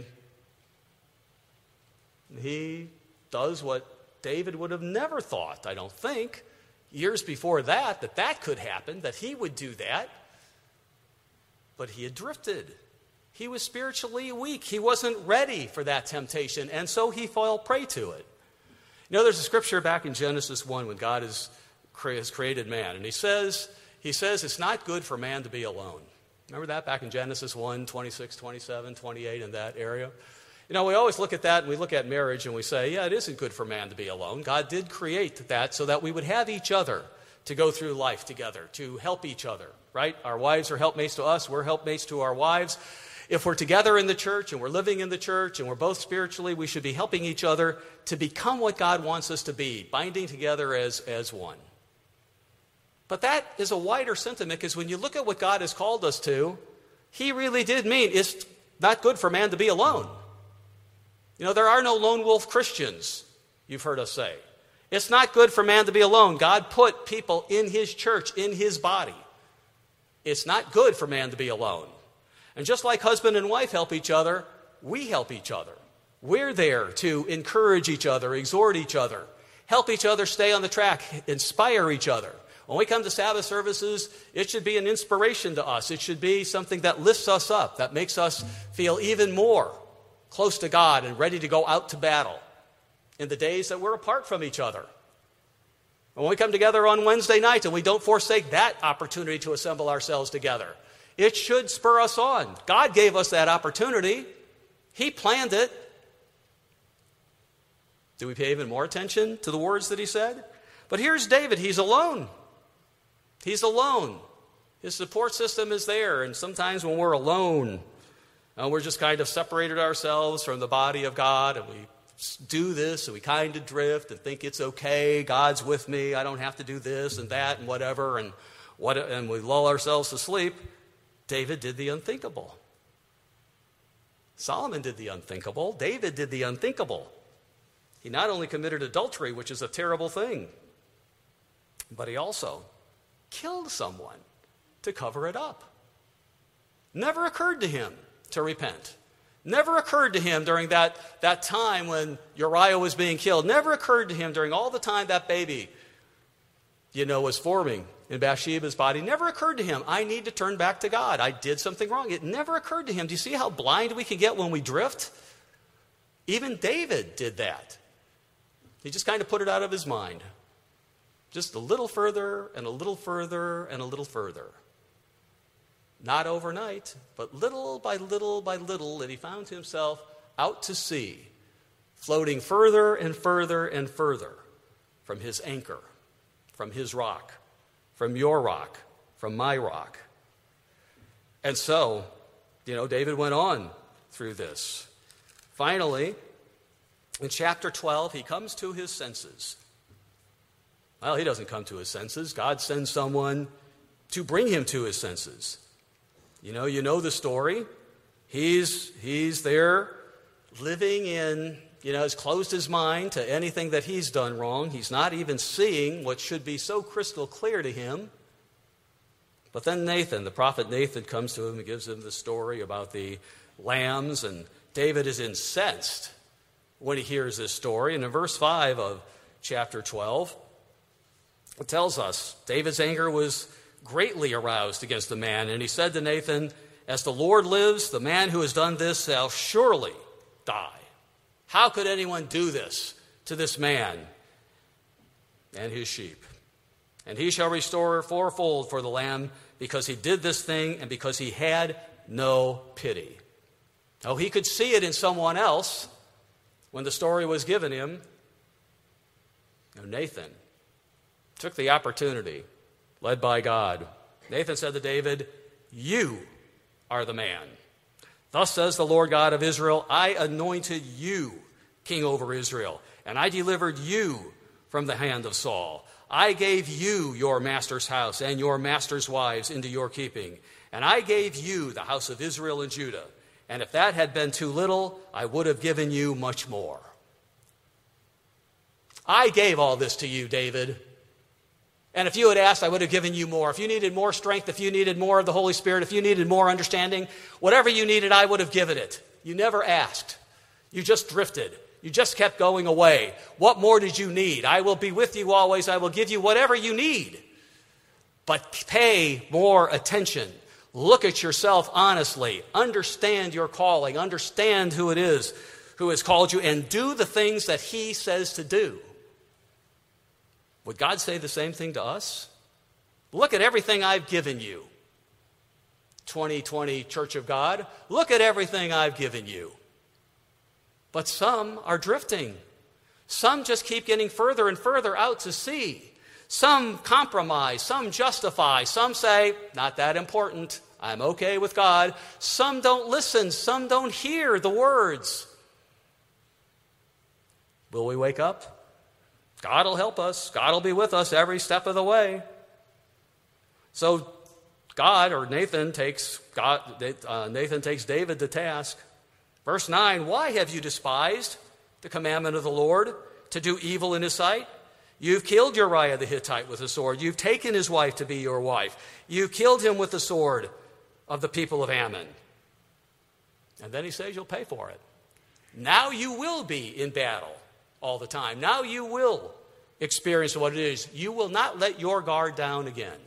He does what David would have never thought, I don't think, years before that, that that could happen, that he would do that. But he had drifted. He was spiritually weak. He wasn't ready for that temptation, and so he fell prey to it. You know, there's a scripture back in Genesis one when God has, has created man, and he says, he says it's not good for man to be alone. Remember that back in Genesis one, twenty-six, twenty-seven, twenty-eight, in that area? You know, we always look at that and we look at marriage and we say, yeah, it isn't good for man to be alone. God did create that so that we would have each other to go through life together, to help each other, right? Our wives are helpmates to us. We're helpmates to our wives. If we're together in the church and we're living in the church and we're both spiritually, we should be helping each other to become what God wants us to be, binding together as, as one. But that is a wider sentiment, because when you look at what God has called us to, he really did mean it's not good for man to be alone. You know, there are no lone wolf Christians, you've heard us say. It's not good for man to be alone. God put people in his church, in his body. It's not good for man to be alone. And just like husband and wife help each other, we help each other. We're there to encourage each other, exhort each other, help each other stay on the track, inspire each other. When we come to Sabbath services, it should be an inspiration to us. It should be something that lifts us up, that makes us feel even more close to God and ready to go out to battle in the days that we're apart from each other. When we come together on Wednesday night and we don't forsake that opportunity to assemble ourselves together, it should spur us on. God gave us that opportunity. He planned it. Do we pay even more attention to the words that he said? But here's David. He's alone. He's alone. His support system is there. And sometimes when we're alone, uh, we're just kind of separated ourselves from the body of God, and we do this, and we kind of drift and think it's okay. God's with me. I don't have to do this and that and whatever. And what? And we lull ourselves to sleep. David did the unthinkable. Solomon did the unthinkable. David did the unthinkable. He not only committed adultery, which is a terrible thing, but he also killed someone to cover it up. Never occurred to him to repent. Never occurred to him during that, that time when Uriah was being killed. Never occurred to him during all the time that baby, you know, was forming in Bathsheba's body. Never occurred to him, I need to turn back to God. I did something wrong. It never occurred to him. Do you see how blind we can get when we drift? Even David did that. He just kind of put it out of his mind. Just a little further and a little further and a little further. Not overnight, but little by little by little, and he found himself out to sea, floating further and further and further from his anchor, from his rock, from your rock, from my rock. And so, you know, David went on through this. Finally, in chapter twelve, he comes to his senses. Well, he doesn't come to his senses. God sends someone to bring him to his senses. You know, you know the story. He's, he's there living in, you know, has closed his mind to anything that he's done wrong. He's not even seeing what should be so crystal clear to him. But then Nathan, the prophet Nathan, comes to him and gives him the story about the lambs, and David is incensed when he hears this story. And in verse five of chapter twelve, it tells us David's anger was greatly aroused against the man, and he said to Nathan, as the Lord lives, the man who has done this shall surely die. How could anyone do this to this man and his sheep? And he shall restore fourfold for the lamb, because he did this thing and because he had no pity. Oh, he could see it in someone else when the story was given him. Now, Nathan took the opportunity, led by God. Nathan said to David, you are the man. Thus says the Lord God of Israel, I anointed you king over Israel, and I delivered you from the hand of Saul. I gave you your master's house and your master's wives into your keeping, and I gave you the house of Israel and Judah. And if that had been too little, I would have given you much more. I gave all this to you, David. And if you had asked, I would have given you more. If you needed more strength, if you needed more of the Holy Spirit, if you needed more understanding, whatever you needed, I would have given it. You never asked. You just drifted. You just kept going away. What more did you need? I will be with you always. I will give you whatever you need. But pay more attention. Look at yourself honestly. Understand your calling. Understand who it is who has called you, and do the things that he says to do. Would God say the same thing to us? Look at everything I've given you. twenty twenty Church of God, look at everything I've given you. But some are drifting. Some just keep getting further and further out to sea. Some compromise, some justify, some say, not that important, I'm okay with God. Some don't listen, some don't hear the words. Will we wake up? God will help us. God will be with us every step of the way. So God, or Nathan takes God, uh, Nathan takes David to task. Verse nine, why have you despised the commandment of the Lord to do evil in his sight? You've killed Uriah the Hittite with a sword. You've taken his wife to be your wife. You killed him with the sword of the people of Ammon. And then he says you'll pay for it. Now you will be in battle all the time. Now you will experience what it is. You will not let your guard down again.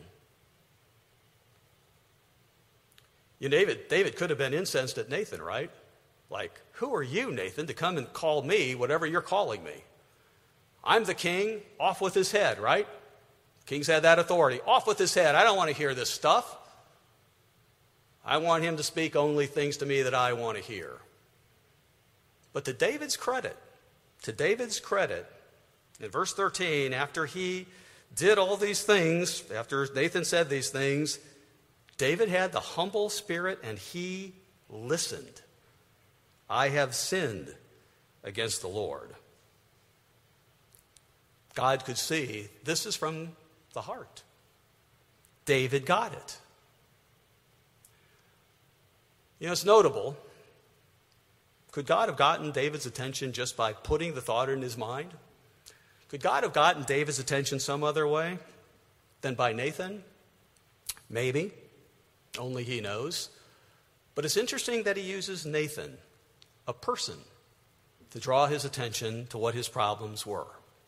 You know, David, David could have been incensed at Nathan, right? Like, who are you, Nathan, to come and call me whatever you're calling me? I'm the king, off with his head, right? Kings had that authority. Off with his head. I don't want to hear this stuff. I want him to speak only things to me that I want to hear. But to David's credit, to David's credit, in verse thirteen, after he did all these things, after Nathan said these things, David had the humble spirit and he listened. I have sinned against the Lord. God could see this is from the heart. David got it. You know, it's notable. Could God have gotten David's attention just by putting the thought in his mind? Could God have gotten David's attention some other way than by Nathan? Maybe. Only he knows. But it's interesting that he uses Nathan, a person, to draw his attention to what his problems were.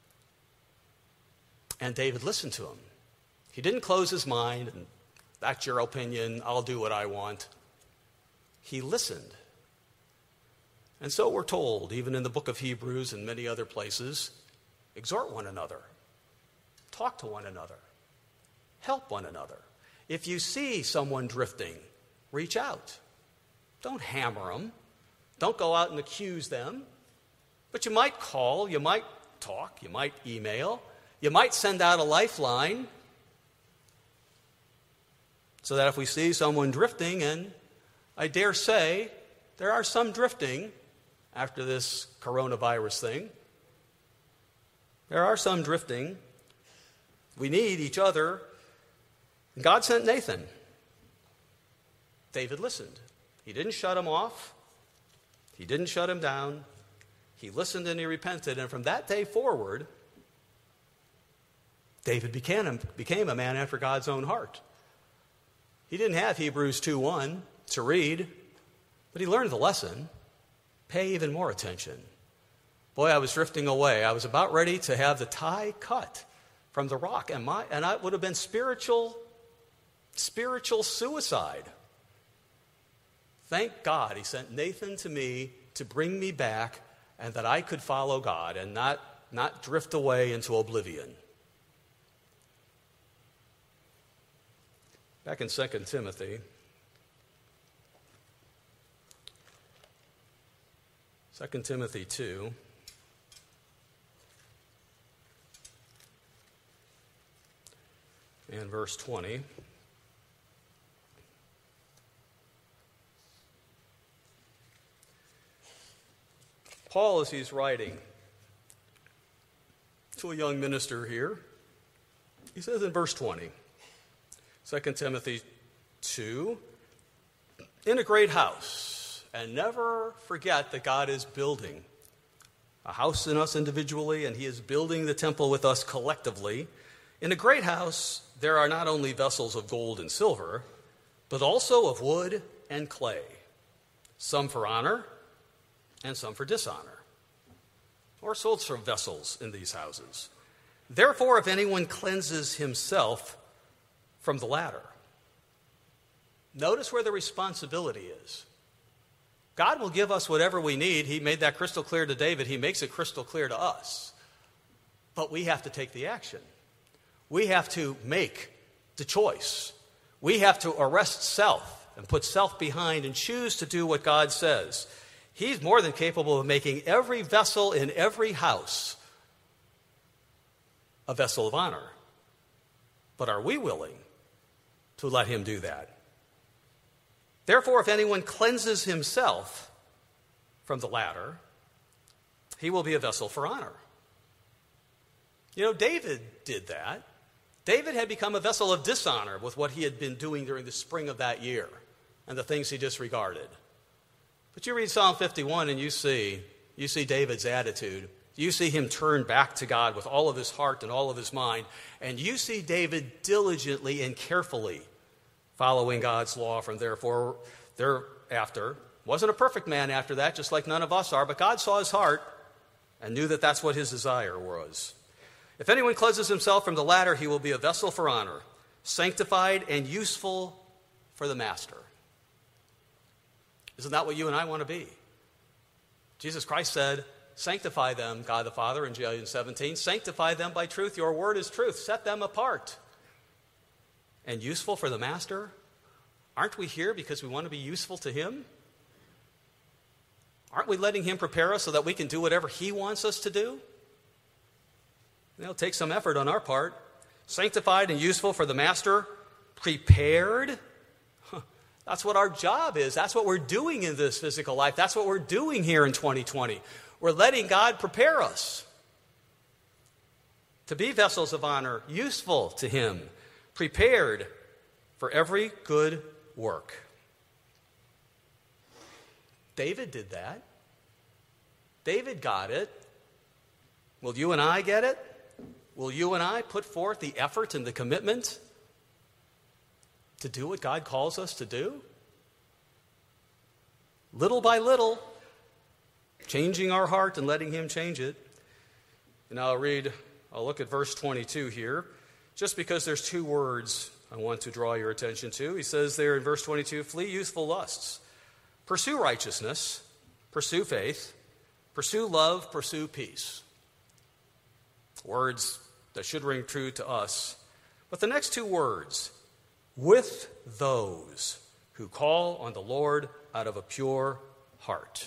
And David listened to him. He didn't close his mind and, that's your opinion, I'll do what I want. He listened. And so we're told, even in the book of Hebrews and many other places, exhort one another, talk to one another, help one another. If you see someone drifting, reach out. Don't hammer them. Don't go out and accuse them. But you might call, you might talk, you might email, you might send out a lifeline so that if we see someone drifting, and I dare say there are some drifting after this coronavirus thing, there are some drifting. We need each other. And God sent Nathan. David listened. He didn't shut him off. He didn't shut him down. He listened and he repented. And from that day forward, David became a, became a man after God's own heart. He didn't have Hebrews two one to read, but he learned the lesson. Pay even more attention. Boy, I was drifting away. I was about ready to have the tie cut from the rock, and my and I would have been spiritual, spiritual suicide. Thank God he sent Nathan to me to bring me back, and that I could follow God and not, not drift away into oblivion. Back in Second Timothy, Second Timothy two. And verse twenty. Paul, as he's writing to a young minister here, he says in verse twenty, Second Timothy two, in a great house, and never forget that God is building a house in us individually, and he is building the temple with us collectively. In a great house, there are not only vessels of gold and silver, but also of wood and clay, some for honor and some for dishonor. All sorts of vessels in these houses. Therefore, if anyone cleanses himself from the latter, notice where the responsibility is. God will give us whatever we need. He made that crystal clear to David. He makes it crystal clear to us. But we have to take the action. We have to make the choice. We have to arrest self and put self behind and choose to do what God says. He's more than capable of making every vessel in every house a vessel of honor. But are we willing to let him do that? Therefore, if anyone cleanses himself from the latter, he will be a vessel for honor. You know, David did that. David had become a vessel of dishonor with what he had been doing during the spring of that year and the things he disregarded. But you read Psalm fifty-one and you see, you see David's attitude. You see him turn back to God with all of his heart and all of his mind. And you see David diligently and carefully following God's law from therefore, thereafter. Wasn't a perfect man after that, just like none of us are, but God saw his heart and knew that that's what his desire was. If anyone cleanses himself from the latter, he will be a vessel for honor, sanctified and useful for the master. Isn't that what you and I want to be? Jesus Christ said, sanctify them, God the Father, in John seventeen. Sanctify them by truth. Your word is truth. Set them apart. And useful for the master? Aren't we here because we want to be useful to him? Aren't we letting him prepare us so that we can do whatever he wants us to do? It'll take some effort on our part. Sanctified and useful for the master, prepared. That's what our job is. That's what we're doing in this physical life. That's what we're doing here in twenty twenty. We're letting God prepare us to be vessels of honor, useful to him, prepared for every good work. David did that. David got it. Will you and I get it? Will you and I put forth the effort and the commitment to do what God calls us to do? Little by little, changing our heart and letting him change it. And I'll read, I'll look at verse twenty-two here, just because there's two words I want to draw your attention to. He says there in verse twenty-two, flee youthful lusts. Pursue righteousness, pursue faith, pursue love, pursue peace. Words that should ring true to us. But the next two words, with those who call on the Lord out of a pure heart.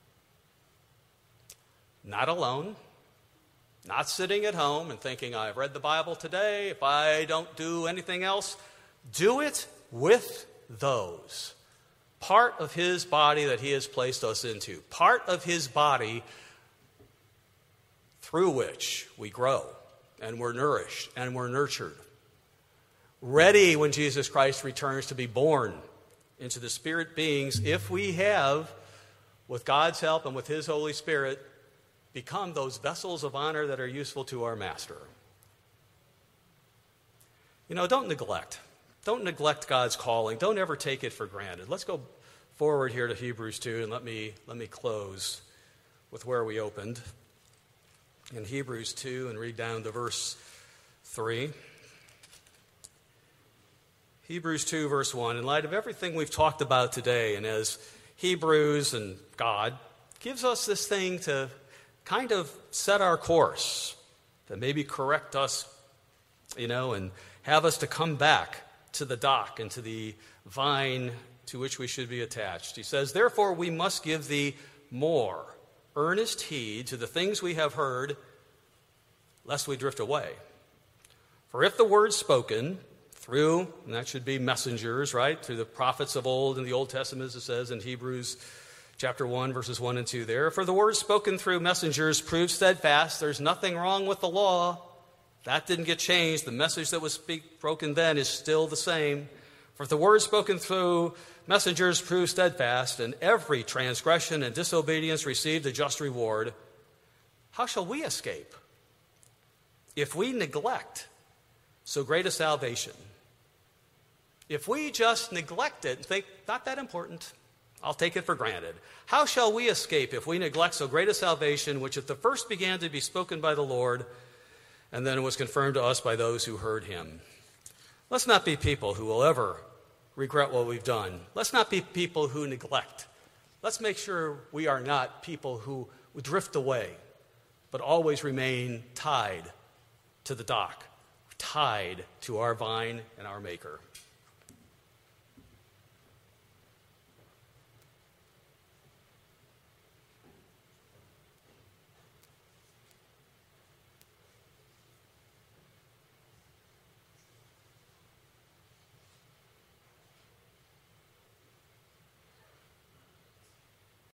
Not alone, not sitting at home and thinking, I've read the Bible today, if I don't do anything else, do it with those. Part of his body that he has placed us into. Part of his body through which we grow and we're nourished and we're nurtured. Ready when Jesus Christ returns to be born into the spirit beings if we have, with God's help and with his Holy Spirit, become those vessels of honor that are useful to our master. You know, don't neglect. Don't neglect God's calling. Don't ever take it for granted. Let's go forward here to Hebrews two and let me, let me close with where we opened. In Hebrews two and read down to verse three. Hebrews two, verse one. In light of everything we've talked about today, and as Hebrews and God gives us this thing to kind of set our course, to maybe correct us, you know, and have us to come back to the dock and to the vine to which we should be attached. He says, therefore we must give thee more earnest heed to the things we have heard, lest we drift away. For if the word spoken through, and that should be messengers, right, through the prophets of old in the Old Testament, as it says in Hebrews chapter one, verses one and two there. For the word spoken through messengers proved steadfast. There's nothing wrong with the law. That didn't get changed. The message that was speak, broken then is still the same. For if the word spoken through messengers proved steadfast, and every transgression and disobedience received a just reward, how shall we escape if we neglect so great a salvation? If we just neglect it and think, not that important, I'll take it for granted. How shall we escape if we neglect so great a salvation, which at the first began to be spoken by the Lord, and then was confirmed to us by those who heard him? Let's not be people who will ever regret what we've done. Let's not be people who neglect. Let's make sure we are not people who drift away, but always remain tied to the dock, tied to our vine and our Maker.